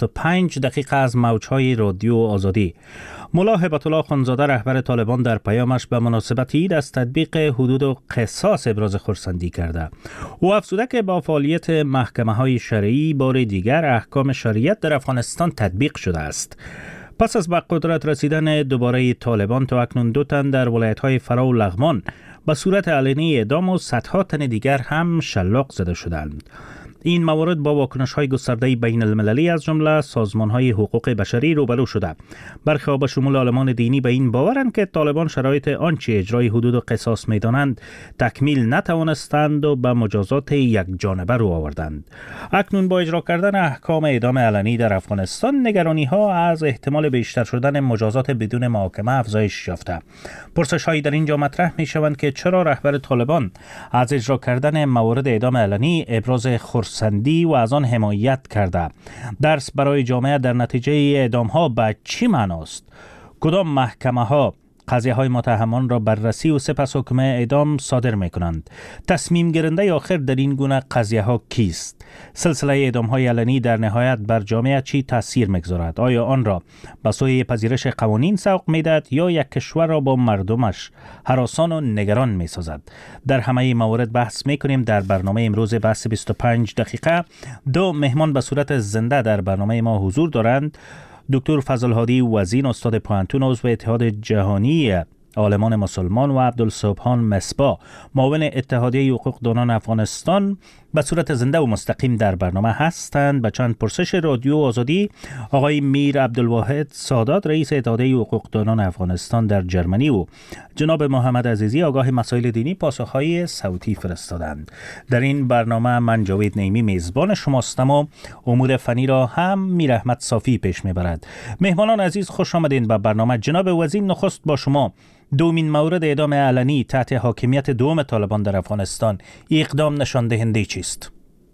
S11: 25 دقیقه از موجهای رادیو آزادی. ملا هبت الله خانزاده رهبر طالبان در پیامش به مناسبت عید از تطبیق حدود و قصاص ابراز خرسندی کرده. او افزوده که با فعالیت محکمه‌های شرعی بار دیگر احکام شریعت در افغانستان تطبیق شده است. پس از به قدرت رسیدن دوباره طالبان تا اکنون 2 تن در ولایت‌های فرا و لغمان به صورت علنی اعدام و صدها تن دیگر هم شلاق زده شدند. این موارد با واکنش‌های گسترده بین المللی از جمله سازمان‌های حقوق بشری روبرو شده. برخی به شمول عالمان دینی به این باورند که طالبان شرایط آنچه اجرای حدود و قصاص می‌دانند تکمیل نتوانستند و به مجازات یک جانبه رو آوردند. اکنون با اجرا کردن احکام اعدام علنی در افغانستان، نگرانی‌ها از احتمال بیشتر شدن مجازات بدون محاکمه افزایش یافته. پرسش‌هایی در اینجا مطرح می‌شوند که چرا رهبر طالبان از اجرا کردن موارد اعدام علنی ابراز خرسندی و از آن حمایت کرده؟ درس برای جامعه در نتیجه اعدام ها به چی معناست؟ کدام محکمه ها قضیه های متهمان را بررسی و سپس حکم اعدام صادر می کنند؟ تصمیم گیرنده آخر در این گونه قضیه ها کیست؟ سلسله اعدام های علنی در نهایت بر جامعه چی تاثیر میگذارد؟ آیا آن را به سوی پذیرش قوانین سوق میدهد یا یک کشور را با مردمش هراسان و نگران می سازد؟ در همه موارد بحث می کنیم. در برنامه امروز بحث 25 دقیقه 2 مهمان به صورت زنده در برنامه ما حضور دارند. دکتر فضل هادی وزین، استاد پوهنتون، عضو اتحاد جهانی عالمان مسلمان، و عبدالسبحان مصباح، معاون اتحادیه حقوق دانان افغانستان، به صورت زنده و مستقیم در برنامه هستند. به چند پرسش رادیو آزادی آقای میر عبدالواحد سادات، رئیس اتحادیه حقوق دانان افغانستان در جرمنی، و جناب محمد عزیزی، آگاه مسائل دینی، پاسخهای صوتی فرستادند. در این برنامه من جاوید نعیمی میزبان شماستم و امور فنی را هم میر احمد صافی پیش میبرد. مهمانان عزیز، خوش آمدین به برنامه. جناب وزین، نخست با شما. دومین مورد اعدام علنی تحت حاکمیت دوم طالبان در افغانستان، اقدام نشان دهنده چیست؟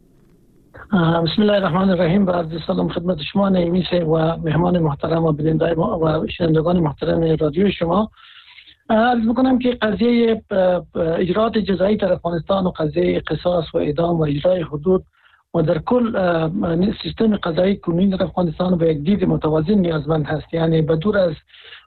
S17: بسم الله الرحمن الرحیم. با عرض سلام خدمت شما نعیمی و مهمان محترم و بیننده و شنوندگان محترم رادیو شما. عرض میکنم که قضیه اجراءات جزایی در افغانستان و قضیه قصاص و اعدام و اجرای حدود و در کل سیستم قضایی کنونی در افغانستان به یک دید متوازن نیازمند هست. یعنی بدور از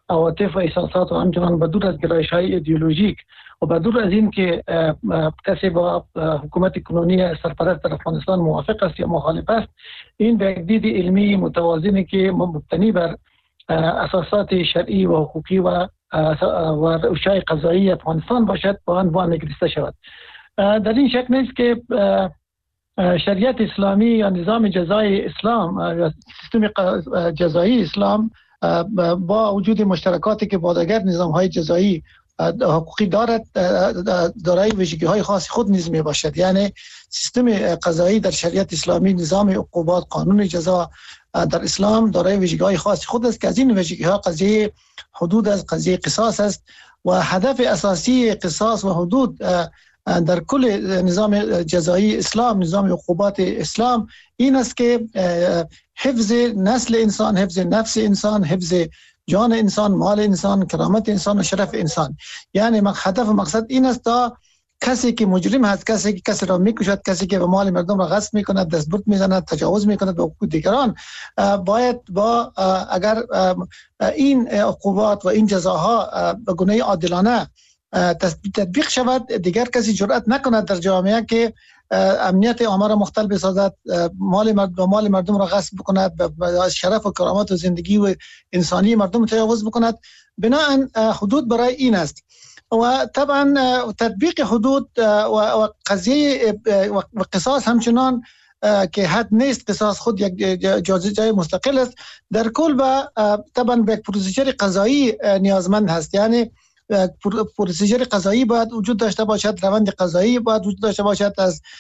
S17: عواطف و احساسات و همچنان به دور از گرایش‌های ایدئولوژیک و به دور از این که کسی با حکومت کنونی سرپرست در افغانستان موافق است یا مخالف است، این به یک دید علمی متوازنی که مبتنی بر اساسات شرعی و حقوقی و روش‌های قضایی افغانستان باشد با آن نگریسته شود. در این شک نیست که شریعت اسلامی یا نظام جزایی اسلام یا سیستم جزایی اسلام با وجود مشترکاتی که با دیگر نظام‌های جزایی حقوقی دارد، دارای ویژگی‌های خاص خود نیز می باشد. یعنی سیستم قضایی در شریعت اسلامی، نظام عقوبات، قانون جزا در اسلام دارای ویژگی‌های خاص خود است که از این ویژگی‌ها قضیه حدود است، قضیه قصاص است و هدف اساسی قصاص و حدود در کل نظام جزایی اسلام، نظام عقوبات اسلام این است که حفظ نسل انسان، حفظ نفس انسان، حفظ جان انسان، مال انسان، کرامت انسان و شرف انسان. یعنی هدف و مقصد این است تا کسی که مجرم هست، کسی که کسی را میکشد، کسی که به مال مردم را غصب میکند، دستبرد میزند، تجاوز میکند به حقوق دیگران، باید با اگر این عقوبات و این جزاها به گونه عادلانه تطبیق شود، دیگر کسی جرأت نکند در جامعه که امنیت عامه را مختل بسازد، مال مردم را غصب بکند، شرف و کرامت و زندگی و انسانی مردم تجاوز بکند. بناهن حدود برای این است و طبعا تطبیق حدود و قضیه و قصاص همچنان که حد نیست، قصاص خود یک جای مستقل است، در کل و طبعا به پروسیجر قضایی نیازمند هست. یعنی پروسیجر قضایی باید وجود داشته باشد، روند قضایی باید وجود داشته باشد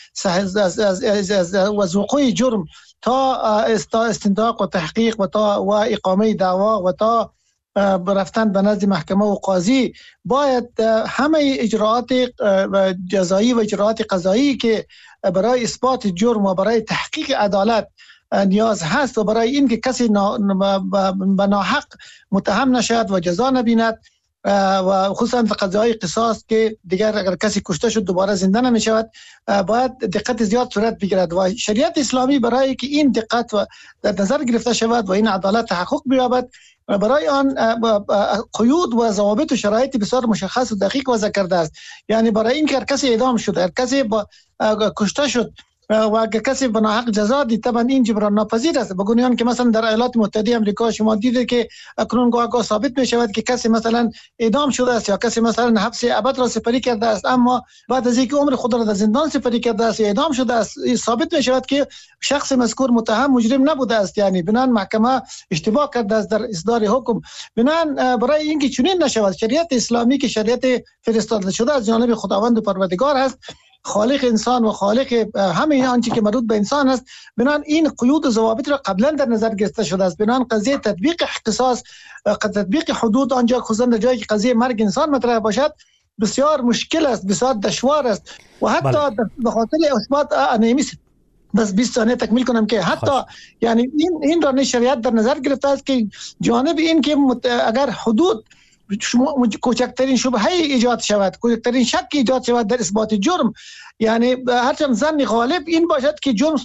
S17: از وقوع جرم تا استنطاق و تحقیق و تا و اقامه دعوا و تا رفتن به نزد محکمه و قاضی. باید همه اجراعات جزایی و اجراعات قضایی که برای اثبات جرم و برای تحقیق عدالت نیاز هست و برای این که کسی به ناحق متهم نشد و جزا نبیند و خصوصا قضای قصاص که دیگر اگر کسی کشته شد دوباره زنده نمی شود، باید دقت زیاد صورت بگیرد و شریعت اسلامی برای که این دقت و در نظر گرفته شود و این عدالت تحقق بیابد، برای آن قیود و ضوابط و شرایط بسیار مشخص و دقیق وضع کرده است. یعنی برای این که هر کسی اعدام شد، هر کسی کشته شد و اگر کسی به ناحق جزا دید، طبعا این جبران ناپذیر است. بگوییم آن که مثلا در ایالات متحده آمریکا شما دیدید که اکنون گاه ثابت می شود که کسی مثلا اعدام شده است یا کسی مثلا حبس ابد را سپری کرده است، اما بعد از اینکه عمر خود را در زندان سپری کرده است یا اعدام شده است، ثابت می شود که شخص مذکور متهم مجرم نبوده است. یعنی بنان محکمه اشتباه کرده است در اصدار حکم. بنان برای اینکه چنین نشود، شریعت اسلامی که شریعت فرستاده شده از جانب خداوند و پروردگار است، خالق انسان و خالق همه آنچه که مربوط به انسان است، بنان این قیود و ضوابط را قبلا در نظر گرفته شده است. بنان قضیه تطبیق قصاص، تطبیق حدود آنجا خصوصا در جایی که قضیه مرگ انسان مطرح باشد بسیار مشکل است، بسیار دشوار است و حتی به خاطر اثبات نمیشه. بس 20 ثانیه تکمیل کنم که حتی یعنی این را شریعت در نظر گرفته است که جانب این که اگر حدود کوچکترین شبهه ایجاد شود، کوچکترین شک ایجاد شود در اثبات جرم، یعنی هرچند ظن غالب این باشد که جرم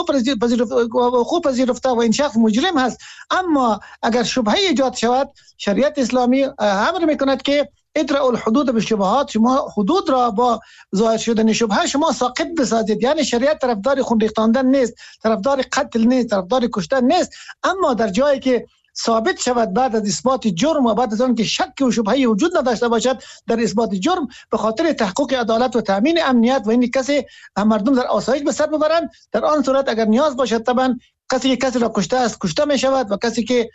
S17: وقوع پذیرفته و این شخص مجرم هست، اما اگر شبهه ایجاد شود، شریعت اسلامی امر میکند که ادرأوا الحدود بالشبهات، شما حدود را با ظاهر شدن شبهه شما ساقط بسازید. یعنی شریعت طرفدار خون ریختاندن نیست، طرفدار قتل نیست، طرفدار کشتن نیست، اما در جایی که ثابت شود بعد از اثبات جرم و بعد از آن که شک و شبهه وجود نداشته باشد در اثبات جرم، به خاطر تحقق عدالت و تامین امنیت و این کسی مردم در آسایش به سر ببرند، در آن صورت اگر نیاز باشد طبعا کسی که کسی را کشته است کشته می شود و کسی که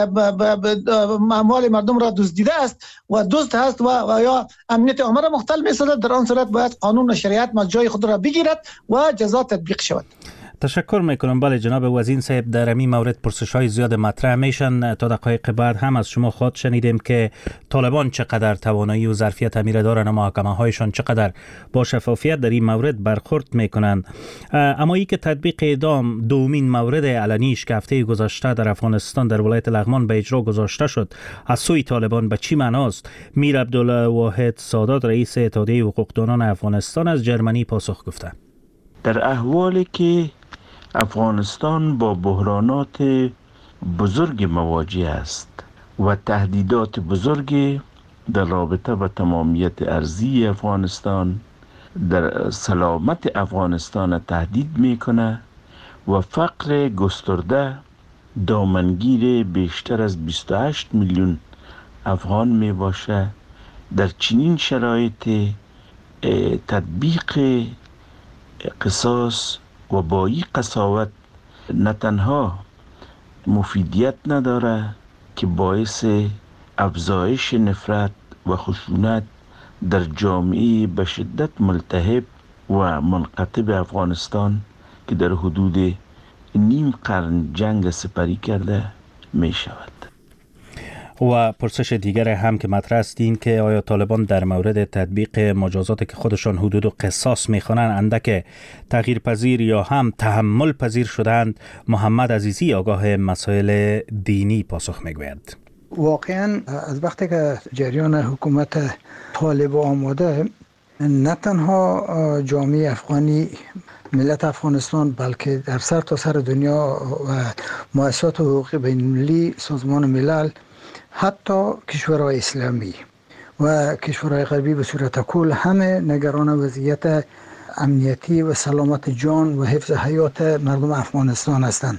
S17: اموال مردم را دزدیده است و دزد است و یا امنیت عامه را مختل می سازد، در آن صورت باید قانون و شریعت جای خود را بگیرد و جزا تطبیق شود.
S11: تشکر میکنم. بله جناب وزین صاحب، در این مورد پرسش‌های زیاد مطرح میشن. تا دقایق بعد هم از شما خود شنیدیم که طالبان چقدر توانایی و ظرفیت امیر دارن و محکمه‌هایشان چقدر با شفافیت در این مورد برخورد میکنن. اما ای که تطبیق اعدام دومین مورد علنیش که هفته گذشته در افغانستان در ولایت لغمان به اجرا گذاشته شد از سوی طالبان به چی معناست؟ میر عبدالله واحد سادات رئیس اتحادیه حقوقدانان افغانستان از جرمنی پاسخ گفته.
S19: در احوالی که افغانستان با بحرانات بزرگ مواجه است و تهدیدات بزرگی در رابطه با تمامیت ارضی افغانستان، در سلامت افغانستان تهدید میکنه و فقر گسترده دامنگیر بیشتر از 28 میلیون افغان می باشه. در چنین شرایط تطبیق قصاص و با این قساوت نه تنها مفیدیت نداره که باعث افزایش نفرت و خشونت در جامعه به شدت ملتهب و منقطب افغانستان که در حدود نیم قرن جنگ سپری کرده می شود.
S11: و پرسش دیگر هم که مطرح است این که آیا طالبان در مورد تطبیق مجازاتی که خودشان حدود و قصاص میخوانند اندک تغییر پذیر یا هم تحمل پذیر شدند؟ محمد عزیزی آگاه مسائل دینی پاسخ میگوید.
S20: واقعا از وقتی که جریان حکومت طالب آمده، نه تنها جامعه افغانی، ملت افغانستان، بلکه در سر تا سر دنیا و مؤسسات حقوقی بین المللی، سازمان ملل، حتی کشورهای اسلامی و کشورهای غربی به صورت کل همه نگران وضعیت امنیتی و سلامت جان و حفظ حیات مردم افغانستان هستند.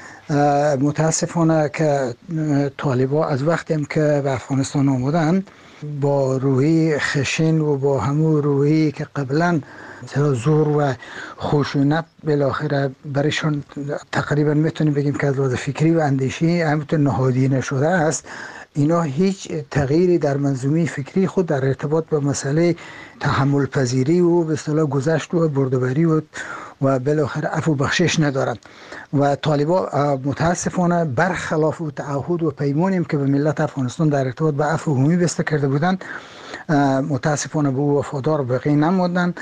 S20: متاسفانه که طالبان از وقتی که به افغانستان آمدن با روحی خشن و با همون روحی که قبلا زور و خشونت بالاخره برایشان تقریبا میتونیم بگیم که از لحاظ فکری و اندیشی همینطور نهادینه شده است، اینا هیچ تغییری در منظومه فکری خود در ارتباط با مسئله تحمل پذیری و به اصطلاح گذشت و بردباری و بالاخره عفو بخشش ندارند. و طالبان متاسفانه برخلاف تعهد و پیمانی که به ملت افغانستان در ارتباط با عفو عمومی بسته کرده بودند، متاسفانه به او وفادار بقی نمودند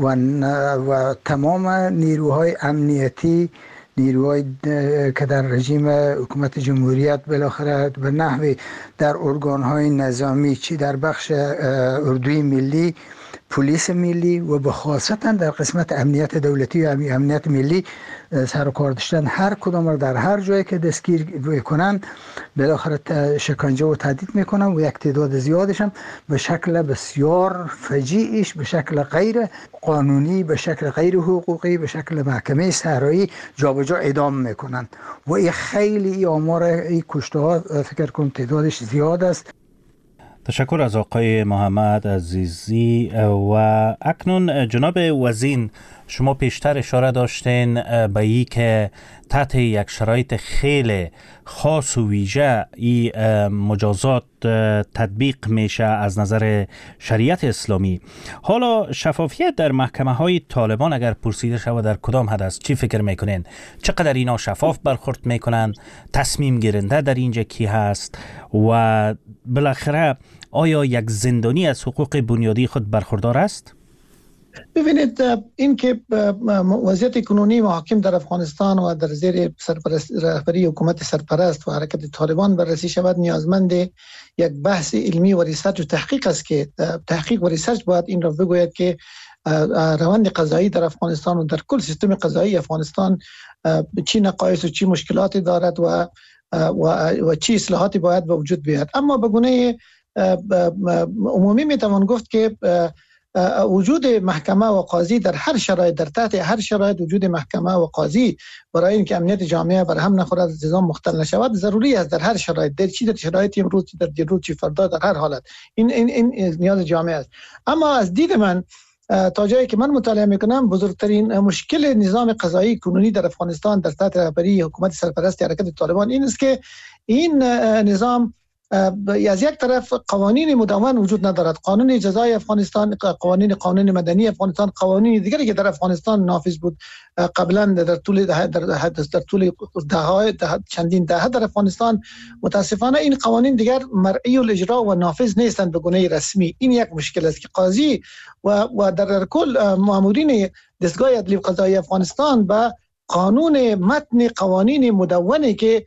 S20: و تمام نیروهای امنیتی، نیروهای که در رژیم حکومت جمهوریت بالاخره به نحوی در ارگانهای نظامی، چی در بخش اردوی ملی، پلیس ملی و به خاصتا در قسمت امنیت دولتی و امنیت ملی سر و کار داشتن، هر کدام را در هر جایی که دستگیر کنن بالاخره شکنجه و تهدید میکنن و یک تعداد زیادش هم به شکل بسیار فجیعش، به شکل غیر قانونی، به شکل غیر حقوقی، به شکل محکمه صحرایی جابجا اعدام میکنن و این خیلی آمار این کشته ها فکر کنم تعدادش زیاد است.
S11: تشکر از آقای محمد عزیزی. و اکنون جناب وزین، شما پیشتر اشاره داشتین به این که تحت یک شرایط خیلی خاص و ویژه این مجازات تطبیق میشه از نظر شریعت اسلامی. حالا شفافیت در محکمه های طالبان اگر پرسیده شود در کدام حد است؟ چی فکر میکنین؟ چقدر اینا شفاف برخورد میکنن؟ تصمیم گیرنده در اینجا کی هست؟ و بالاخره آیا یک زندانی از حقوق بنیادی خود برخوردار است؟
S17: ببینید، این که وضعیت کنونی محاکم در افغانستان و در زیر رهبری حکومت سرپرست و حرکت طالبان بررسی شود نیازمند یک بحث علمی و ریسرچ و تحقیق است که تحقیق و ریسرچ باید این را بگوید که روند قضایی در افغانستان و در کل سیستم قضایی افغانستان چی نقایص و چی مشکلاتی دارد و چی اصلاحاتی باید به وجود بیاید. اما به گونه عمومی میتوان گفت که وجود محکمه و قاضی در هر شرایط، در تحت هر شرایط وجود محکمه و قاضی برای اینکه امنیت جامعه بر هم نخورد، نظام مختل نشود، ضروری است در هر شرایط، در شرایط امروز، در دیروز، چی فردا، در هر حالت این نیاز جامعه است. اما از دید من تا جایی که من مطالعه میکنم بزرگترین مشکل نظام قضایی کنونی در افغانستان در تحت رهبری حکومت سرپرست حرکت طالبان این است که این نظام از یک طرف قوانین مدون وجود ندارد. قانون جزای افغانستان، قانون مدنی افغانستان، قوانین دیگری که در افغانستان نافذ بود قبلا در طول چندین دهه در افغانستان، متاسفانه این قوانین دیگر مرئی الاجرا و نافذ نیستند به گونه رسمی. این یک مشکل است که قاضی و در کل مامورین دستگاه عدلی قضایی افغانستان با قانون متن قوانین مدونی که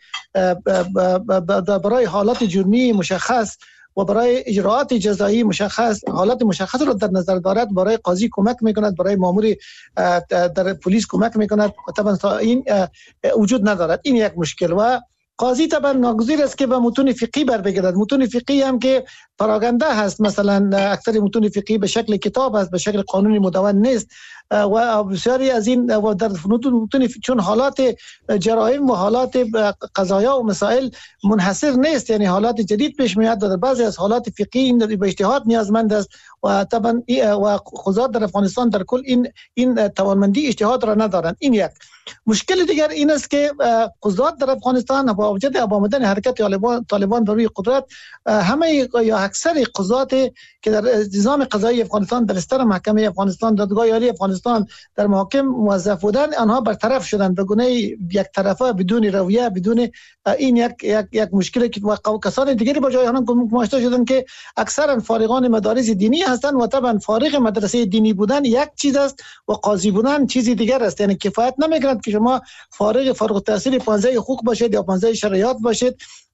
S17: برای حالات جرمی مشخص و برای اجراعات جزایی مشخص حالات مشخص را در نظر دارد، برای قاضی کمک میکند، برای مامور در پلیس کمک میکند. طبعا این وجود ندارد. این یک مشکل و قاضی طبعا ناگزیر است که به متون فقهی بر بگردد. متون فقهی هم که پراگنده هست، مثلا اکثر متون فقهی به شکل کتاب است، به شکل قانونی مدون نیست و بسیاری از این و در متون چون حالات جرائم و حالات قضایا و مسائل منحصر نیست، یعنی حالات جدید پیش میاد، در بعضی از حالات فقهی این به اجتهاد نیازمند است و طبعا و قضات در افغانستان در کل این توانمندی اجتهاد را ندارند. این یک مشکل دیگر این است که قضات در افغانستان با وجود آمدن حرکت طالبان بر روی قدرت، همه یا اکثر قضات که در نظام قضایی افغانستان، در استر محکمه افغانستان، دادگاه عالی افغانستان، در محاکم موظف بودن، آنها برطرف شدند به گونه یک طرفه، بدون رویه، بدون این یک مشکلی که کسان دیگری با جای آنها گماشته شدند که اکثرا فارغان مدارس دینی هستند و طبعا فارغ مدرسه دینی بودن یک چیز است و قاضی بودن چیزی دیگر است. یعنی کفایت نمی‌کند که شما فارغ التحصیل 15 حقوق باشید یا 15 شرایط باشید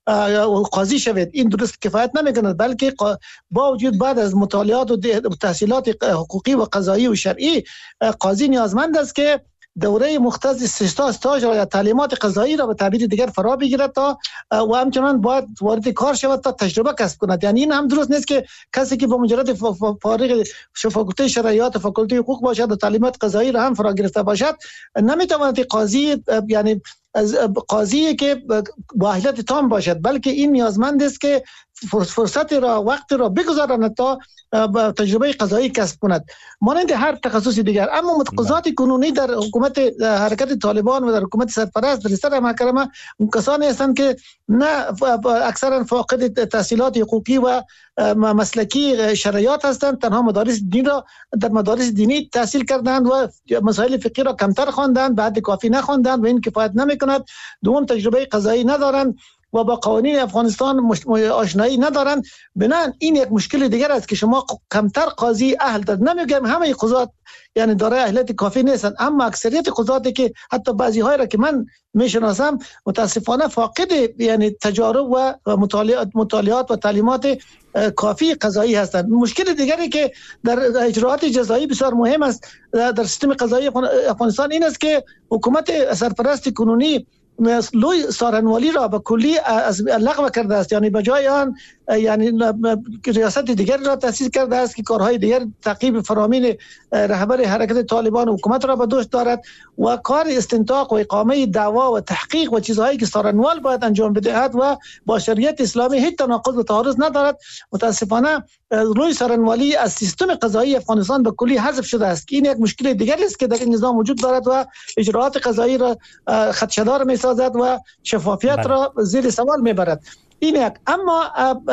S17: قاضی شوید. این درست کفایت نمی‌کند، بلکه با وجود بعد از مطالعات و تحصیلات حقوقی و قضایی و شرعی، قاضی نیازمند است که دوره مختص استاژ یا تعلیمات قضایی را به تعبیر دیگر فرا بگیرد تا و همچنان باید وارد کار شود تا تجربه کسب کند. یعنی این هم درست نیست که کسی که با مجرد فارغ فاکولته شرعیات، فاکولته حقوق باشد و تعلیمات قضایی را هم فرا گرفته باشد نمیتواند قاضی، یعنی از قاضی که با اهلیت تام باشد، بلکه این نیازمند است که فرصت را، وقت را بگذارند تا تجربه قضایی کسب کند مانند هر تخصصی دیگر. اما متقاضات کنونی در حکومت حرکت طالبان و در حکومت سرپرست در استر محکمه کسانی هستند که نه اکثرا فاقد تحصیلات حقوقی و مسلکی شرعیات هستند، تنها مدارس دین را در مدارس دینی تحصیل کردند و مسائل فقهی را کمتر خواندند، به حد کافی نخواندند و این کفایت نمی‌کند. دوم قضایی ندارند و با قوانین افغانستان آشنایی ندارند. بنابراین این یک مشکل دیگر است که شما کمتر قاضی اهل دارید. نمیگم همه قضات یعنی دارای اهلیت کافی نیستند، اما اکثریت قضاتی که حتی بعضی های را که من میشناسم متاسفانه فاقد یعنی تجارب و مطالعات و تعلیمات کافی قضایی هستند. مشکل دیگری که در اجراءات جزایی بسیار مهم است در سیستم قضایی افغانستان این است که حکومت سرپرست کنونی لوی سارنوالی را به کلی از لغو کرده است، یعنی به جای آن یعنی ریاست دیگر را تأسیس کرده است که کارهای دیگر تعقیب فرامین رهبر حرکت طالبان و حکومت را به دوش دارد و کار استنطاق و اقامه دعوا و تحقیق و چیزهایی که سارنوال باید انجام بدهد و با شریعت اسلامی هیچ تناقض و تعارض ندارد. متاسفانه لوی سارنوالی از سیستم قضایی افغانستان به کلی حذف شده است. این یک مشکل دیگری است که در این نظام وجود دارد و اجراءات قضایی را خدشه‌دار می‌سازد و شفافیت را زیر سوال می‌برد. این یک. اما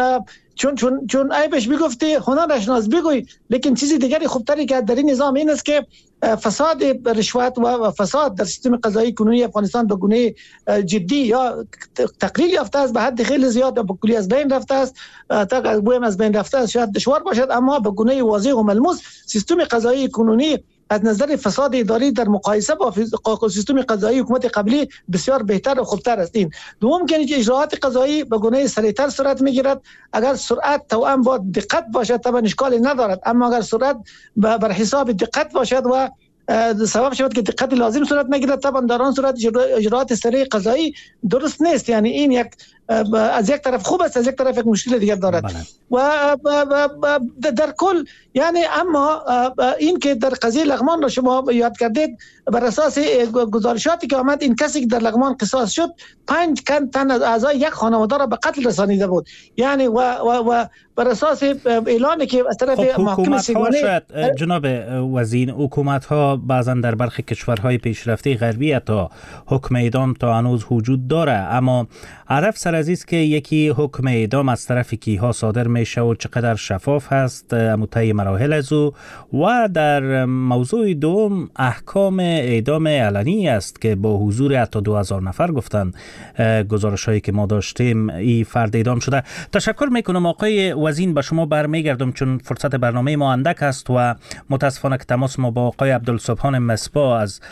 S17: چون عیبش بگفتی هنرش ناز بگوی، لیکن چیزی دیگری خوبتری که در این نظام این است که فساد رشوت و فساد در سیستم قضایی کنونی افغانستان به گونه جدی یا تقلیل یافته است، به حد خیلی زیاد یا به کلی از بین رفته است. تا بویم از بین رفته است شاید دشوار باشد، اما به گونه واضح و ملموس سیستم قضایی کنونی از نظر فساد اداری در مقایسه با سیستم قضایی حکومت قبلی بسیار بهتر و خوبتر است. این دوم که اجراءات قضایی به گونه سریعتر صورت میگیرد. اگر سرعت توأم با دقت باشد طبعا اشکالی ندارد، اما اگر سرعت بر حساب دقت باشد و سبب شود که دقت لازم صورت نگیرد، طبعا در آن صورت اجراءات سریع قضایی درست نیست. یعنی این یک از یک طرف خوب است، از یک طرف یک مشکل دیگر دارد. و در کل یعنی اما این که در قضیه لغمان را شما یاد کردید، بر اساس گزارشاتی که آمد این کسی که در لغمان قصاص شد 5 تن از اعضای یک خانواده را به قتل رسانیده بود. یعنی و بر اساس اعلانی که از طرف محکم سگانه
S11: جناب وزیر، حکومت ها بعضا در برخی کشورهای پیشرفته غربی تا حکم اعدام تا هنوز وجود داره، اما عرف سر عزیز که یکی حکم اعدام از طرف کیها صادر میشه و چقدر شفاف هست مطابق مراحل از او، و در موضوع دوم احکام اعدام علنی است که با حضور حتی 2000 نفر گفتن گزارش هایی که ما داشتیم این فرد اعدام شده. تشکر میکنم آقای وزین، به شما برمیگردم چون فرصت برنامه ما اندک است و متاسفانه که تماس ما با آقای عبدالسبحان مصباح از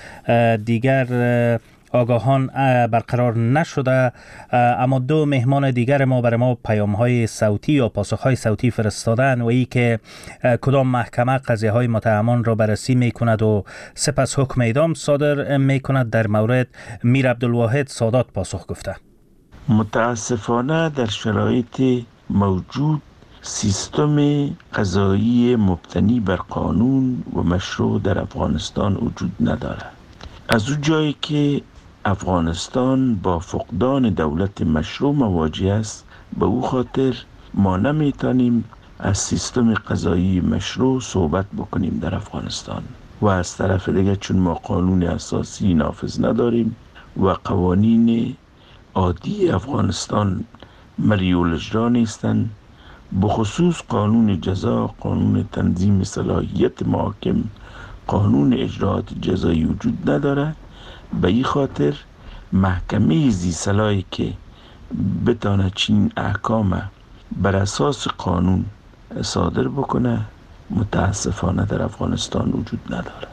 S11: دیگر آگاهان برقرار نشده، اما 2 مهمان دیگر ما برای ما پیام‌های صوتی یا پاسخ‌های صوتی فرستادن و ای که کدام محکمه قضیه‌های متهمان را بررسی می‌کند و سپس حکم اعدام صادر می‌کند. در مورد میر عبدالواحد سادات پاسخ گفته.
S19: متاسفانه در شرایط موجود سیستم قضایی مبتنی بر قانون و مشروع در افغانستان وجود نداره. از اون جایی که افغانستان با فقدان دولت مشروع مواجه است، به او خاطر ما نمیتونیم از سیستم قضایی مشروع صحبت بکنیم در افغانستان. و از طرف دیگه چون ما قانون اساسی نافذ نداریم و قوانین عادی افغانستان مریول اجرا نیستند، بخصوص قانون جزا، قانون تنظیم صلاحیت محاکم، قانون اجراات جزایی وجود نداره. به این خاطر محکمه ذی صلاحی که بتانه چین احکام بر اساس قانون صادر بکنه متاسفانه در افغانستان وجود نداره.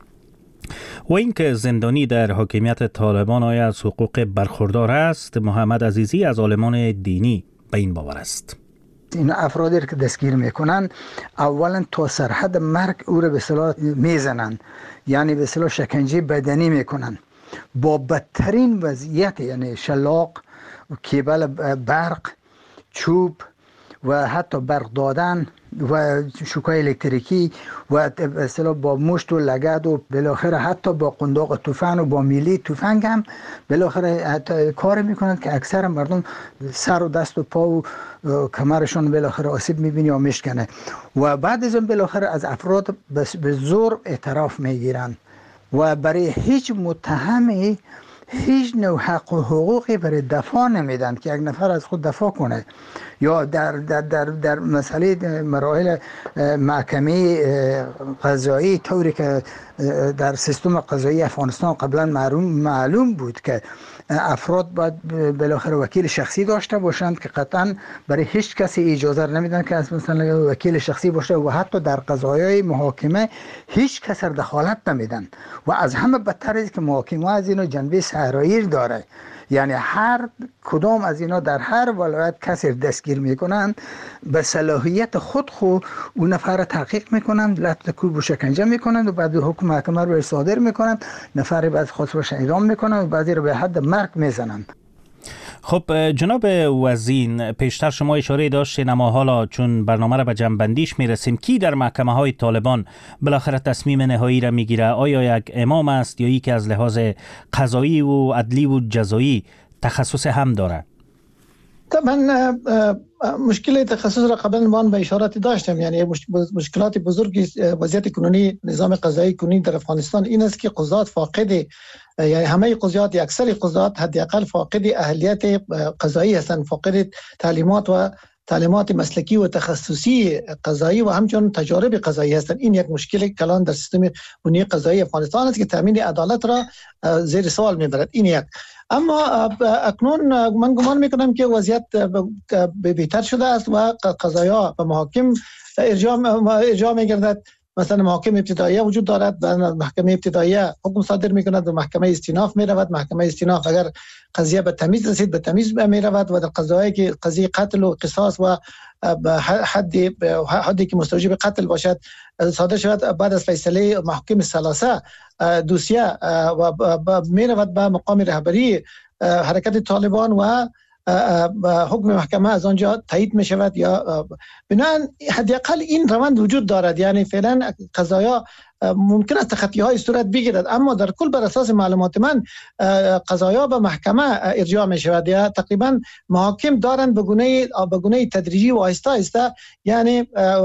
S11: و اینکه زندانی در حاکمیت طالبان آیا از حقوق برخوردار است، محمد عزیزی از عالمان دینی به این باور است.
S20: این افرادی که دستگیر میکنن اولا تا سرحد مرگ او را به اصطلاح میزنن، یعنی به اصطلاح شکنجه بدنی میکنن با بدترین وضعیت، یعنی شلاق و کیبل برق، چوب و حتی برق دادن و شوکای الکتریکی و به اصطلاح با مشت و لگد و بالاخره حتی با قنداق تفنگ و با میلی تفنگ هم بالاخره کار میکنند که اکثر مردم سر و دست و پا و کمرشون بالاخره آسیب میبینی یا میشکنه و بعد از اون بالاخره از افراد به زور اعتراف میگیرن و برای هیچ متهمی هیچ نوع حق و حقوقی برای دفاع نمیدن که یک نفر از خود دفاع کنه یا در مسئله مراحل محکمه قضایی طوری که در سیستم قضایی افغانستان قبلا معلوم بود که افراد باید بالاخره وکیل شخصی داشته باشند که قطعا برای هیچ کسی اجازه نمیدن که از مثلا وکیل شخصی باشه و حتی در قضایای محاکمه هیچ کس دخالت نمیدن و از همه بدتر است که محاکمه از اینو جنبه سرایی داره، یعنی هر کدام از اینا در هر ولایت کسی دستگیر میکنن به صلاحیت خود اون نفر تحقیق میکنن، لطف کوب و شکنجه میکنن و بعد حکم محکمه رو صادر میکنن، نفر بعد خودش اعدام میکنن و بعضی رو به حد مرگ میزنن.
S11: خب جناب وزین، پیشتر شما اشاره داشتین، اما حالا چون برنامه را به جنبندیش میرسیم، کی در محکمه های طالبان بالاخره تصمیم نهایی را میگیره؟ آیا یک امام است یا یکی که از لحاظ قضایی و عدلی و جزایی تخصص هم داره؟
S17: طبعا مشکل تخصص را قبلا من به اشارات داشتم، یعنی مشکلات بزرگی وضعیت کنونی نظام قضایی کنونی در افغانستان این است که قضات فاقد، یعنی همه قضات یا اکثر قضات حداقل فاقد اهلیت قضایی هستند، فاقد تعلیمات مسلکی و تخصصی قضایی و همچنین تجارب قضایی هستند. این یک مشکل کلان در سیستم کنونی قضایی افغانستان است که تامین عدالت را زیر سوال میبرد. این یک. اما اکنون من گمان میکنم که وضعیت بهتر شده است و قضایا و محاکم ارجاع میگردد. مثلا محاکم ابتداییه وجود دارد و محکمه ابتداییه حکم صادر میکند و محکمه استیناف میرود. محکمه استیناف اگر قضیه به تمیز رسید به تمیز میرود و در قضایی که قضیه قتل و قصاص و حدی که مستوجب قتل باشد صادر شود، بعد از فیصله محکم ثلاثه دوسیه و میرود به مقام رهبری حرکت طالبان و حکم محکمه از آنجا تایید می شود یا بنابراین حداقل این روند وجود دارد. یعنی فعلا قضایا ممکن است تخطی های صورت بگیرد، اما در کل بر اساس معلومات من قضایا به محکمه ارجاع می شود یا تقریبا محاکم دارند به گونه تدریجی و آهسته آهسته، یعنی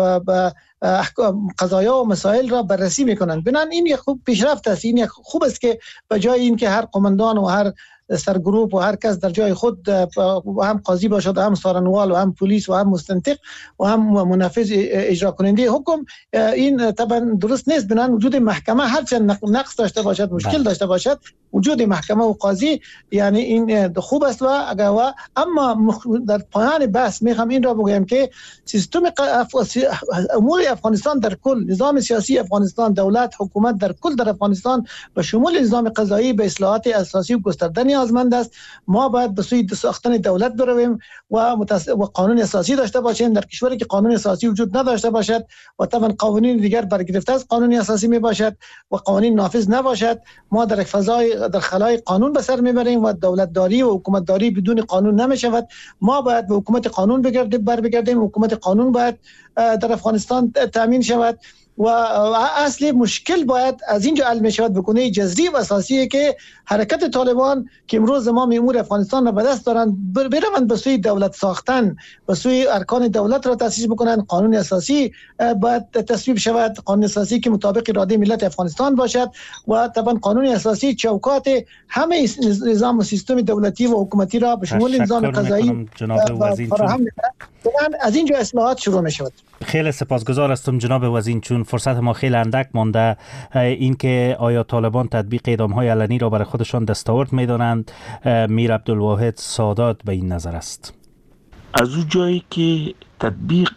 S17: قضایا و مسائل را بررسی میکنند. بنابراین این یک خوب پیشرفت است. این یک خوب است که به جای این که هر قماندان و هر سرگروپ و هر کس در جای خود و هم قاضی باشد و هم سارنوال و هم پلیس و هم مستنطق و هم منفذ اجرا کننده حکم، این طبعا درست نیست. بنابراین وجود محکمه هرچند نقص داشته باشد، مشکل داشته باشد، وجود محکمه و قاضی یعنی این خوب است. و اما در پایان بحث میخوام این را بگویم که سیستم امور افغانستان در کل، نظام سیاسی افغانستان، دولت، حکومت در کل در افغانستان به شمول نظام قضایی به اصلاحات اساسی و گسترده نیازمند است. ما باید به سوی ساختن دولت برویم و قانون اساسی داشته باشیم. در کشوری که قانون اساسی وجود نداشته باشد و طبعا قوانین دیگر برگرفته از قانون اساسی می باشد و قوانین نافذ نباشد، ما در فضای در خلای قانون به سر میبریم و دولتداری و حکومتداری بدون قانون نمی شود. ما باید به حکومت قانون بگردیم. حکومت قانون باید در افغانستان تامین شود و اصلی مشکل باید از اینجا حل می شود به گونه جذری و اساسیه که حرکت طالبان که امروز زمام امور افغانستان را به دست دارند بروند به سوی دولت ساختن، به سوی ارکان دولت را تاسیس بکنند. قانون اساسی باید تصویب شود، قانون اساسی که مطابق اراده ملت افغانستان باشد و طبعا قانون اساسی چوکات همه نظام و سیستم دولتی و حکومتی را به شمول نظام قضایی فراهم می‌کند. از اینجا اصلاحات شروع می شود.
S11: خیلی سپاسگزار هستم جناب وزیر، چون فرصت ما خیلی اندک مانده. اینکه آیا طالبان تطبیق اعدام‌های علنی را برای خودشان دستاورد می‌دانند، میر عبدالواحد سادات به این نظر است.
S19: از اون جایی که تطبیق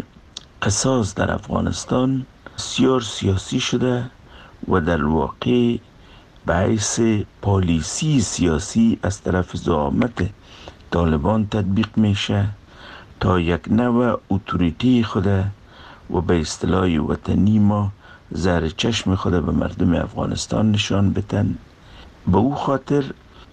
S19: قصاص در افغانستان بسیار سیاسی شده و در واقع باعث پالیسی سیاسی از طرف زعامت طالبان تطبیق میشه تا یک نوع اتوریتی خود و به اصطلاح وطنی ما زهر چشم خود به مردم افغانستان نشان بدن. به او خاطر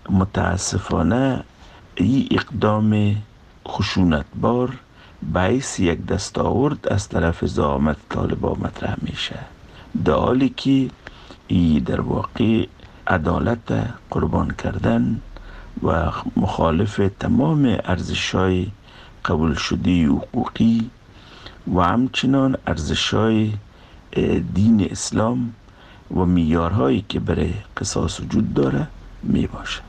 S19: متاسفانه این اقدام خشونتبار باعث یک دستاورد از طرف زعامت طالبان مطرح میشه، در حالی که ای در واقع عدالت قربان کردن و مخالف تمام ارزش‌های قبول شده حقوقی و همچنان ارزش‌های دین اسلام و معیارهایی که برای قصاص وجود داره می باشه.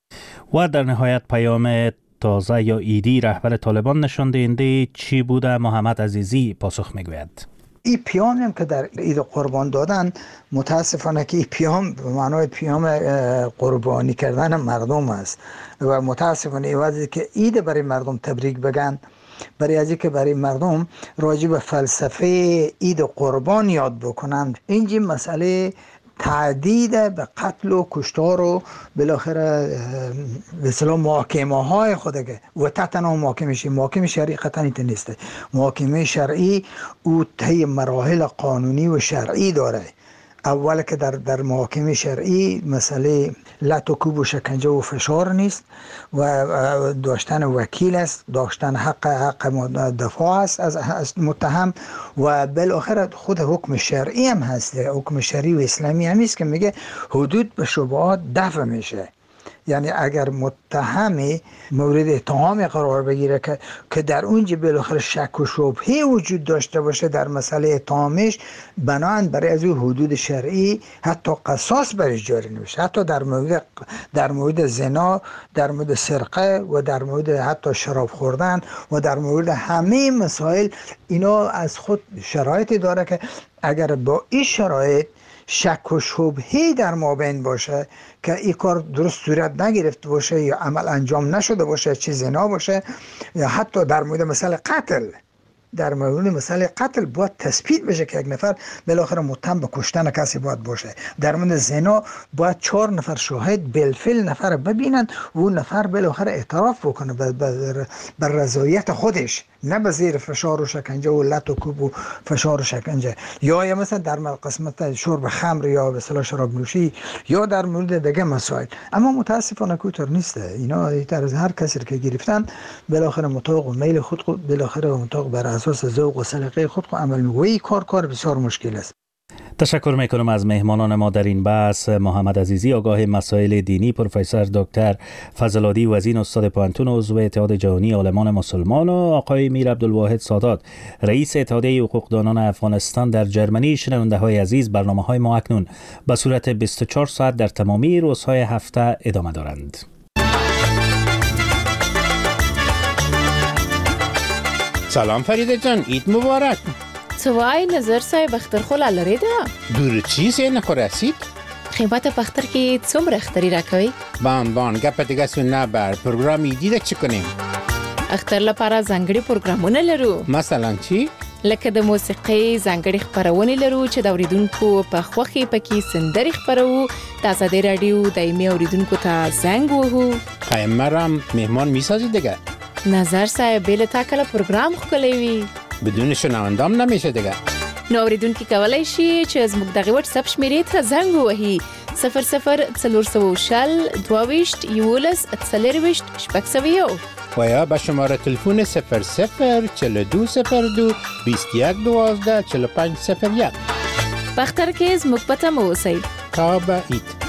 S11: و در نهایت پیام تازه یا ایدی رهبر طالبان نشان دهنده چی بوده؟ محمد عزیزی پاسخ میگوید.
S20: این پیام هم که در عید قربان دادن، متاسفانه که این پیام به معنای پیام قربانی کردن مردم است و متاسفانه ایوازی که عید برای مردم تبریک بگن، برای ازی که برای مردم راجع به فلسفه عید قربان یاد بکنند. اینجی مسئله تعدید به قتل و کشتار و بالاخره به اصطلاح محاکمه های خود که و تنها محاکمه شرعی قطعا نیست. محاکمه شرعی او طی مراحل قانونی و شرعی داره. اول که در محاکمه شرعی مسئله لط و کوب و شکنجه و فشار نیست و داشتن وکیل است، داشتن حق دفاع است از متهم و بالاخره خود حکم شرعی هم هست. حکم شرعی و اسلامی هم است که میگه حدود به شبهات دفع میشه. یعنی اگر متهم مورد اتهام قرار بگیره که در اونجا بالاخره شک و شبهه وجود داشته باشه در مسئله اتهامش، بنابراین برای از اون حدود شرعی حتی قصاص برش جاری نمیشه. حتی در مورد زنا، در مورد سرقه و در مورد حتی شراب خوردن و در مورد همه مسائل اینا از خود شرایطی داره که اگر با این شرایط شک و شبهه در مابین باشه که این کار درست صورت نگرفته باشه یا عمل انجام نشده باشه، چه زنا باشه یا حتی در مورد مسئله قتل باید تثبیت بشه که یک نفر بالاخره متهم به کشتن کسی باید باشه. در مورد زنا باید 4 نفر شاهد بالفعل نفر ببینند و اون نفر بالاخره اعتراف بکنه بر رضایت خودش، نه به زیر فشار و شکنجه و لط و کوب و فشار و شکنجه. یا مثلا در قسمت شرب خمر یا به اصطلاح شراب نوشی یا در مورد دیگه مسائل. اما متاسفانه کوتر نیسته. اینا در از هر کسی که گرفتن بالاخره مطابق میل خود بالاخره مطابق بر اساس ذوق و سلیقه خود عمل می‌کنه. کار بسیار مشکل است.
S11: تشکر میکنم از مهمانان ما در این بحث. محمد عزیزی آگاه مسائل دینی، پروفسور دکتر فضل‌الدی وزین استاد پوهنتون عضو اتحاد جهانی عالمان مسلمان و آقای میر عبدالواحد سادات رئیس اتحادیه حقوقدانان افغانستان در جرمنی. شنونده‌های عزیز، برنامه‌های ما اکنون به صورت 24 ساعت در تمامی روزهای هفته ادامه دارند.
S21: سلام فریده جان، عید مبارک.
S22: سوای نظر صاحب اختر لري ده
S21: دور چیز نه رسید.
S22: قیمت پختر کې څومره اختری راکوي؟
S21: بان گپ دیگه سونه بر پروګرام ایدی د چ کنیم.
S22: اختر لپاره ځانګړي پروګرامونه لرو.
S21: مثلا چی؟
S22: لکه د موسیقي ځانګړي خبرونه لرو چې د اوریدونکو په خوخي پکې سندري خبرو. د آزادۍ رادیو دایمي اوریدونکو ته زنګ وهو.
S21: قائم مرام مهمان میسازی دیگه.
S22: نظر صاحب بل تا کله پروګرام خولوي وي
S21: بدون شنوندام نمیشه دیگه.
S22: نو اوریدونکو کولای شي چې زموږ دغه واتس اپ شمیرې ته زنګ ووهي 00
S21: و یا به شماره تلفن 004202 2112 4501.
S22: بختر کې زموږ پته مو اوسئ.
S21: تا به اید.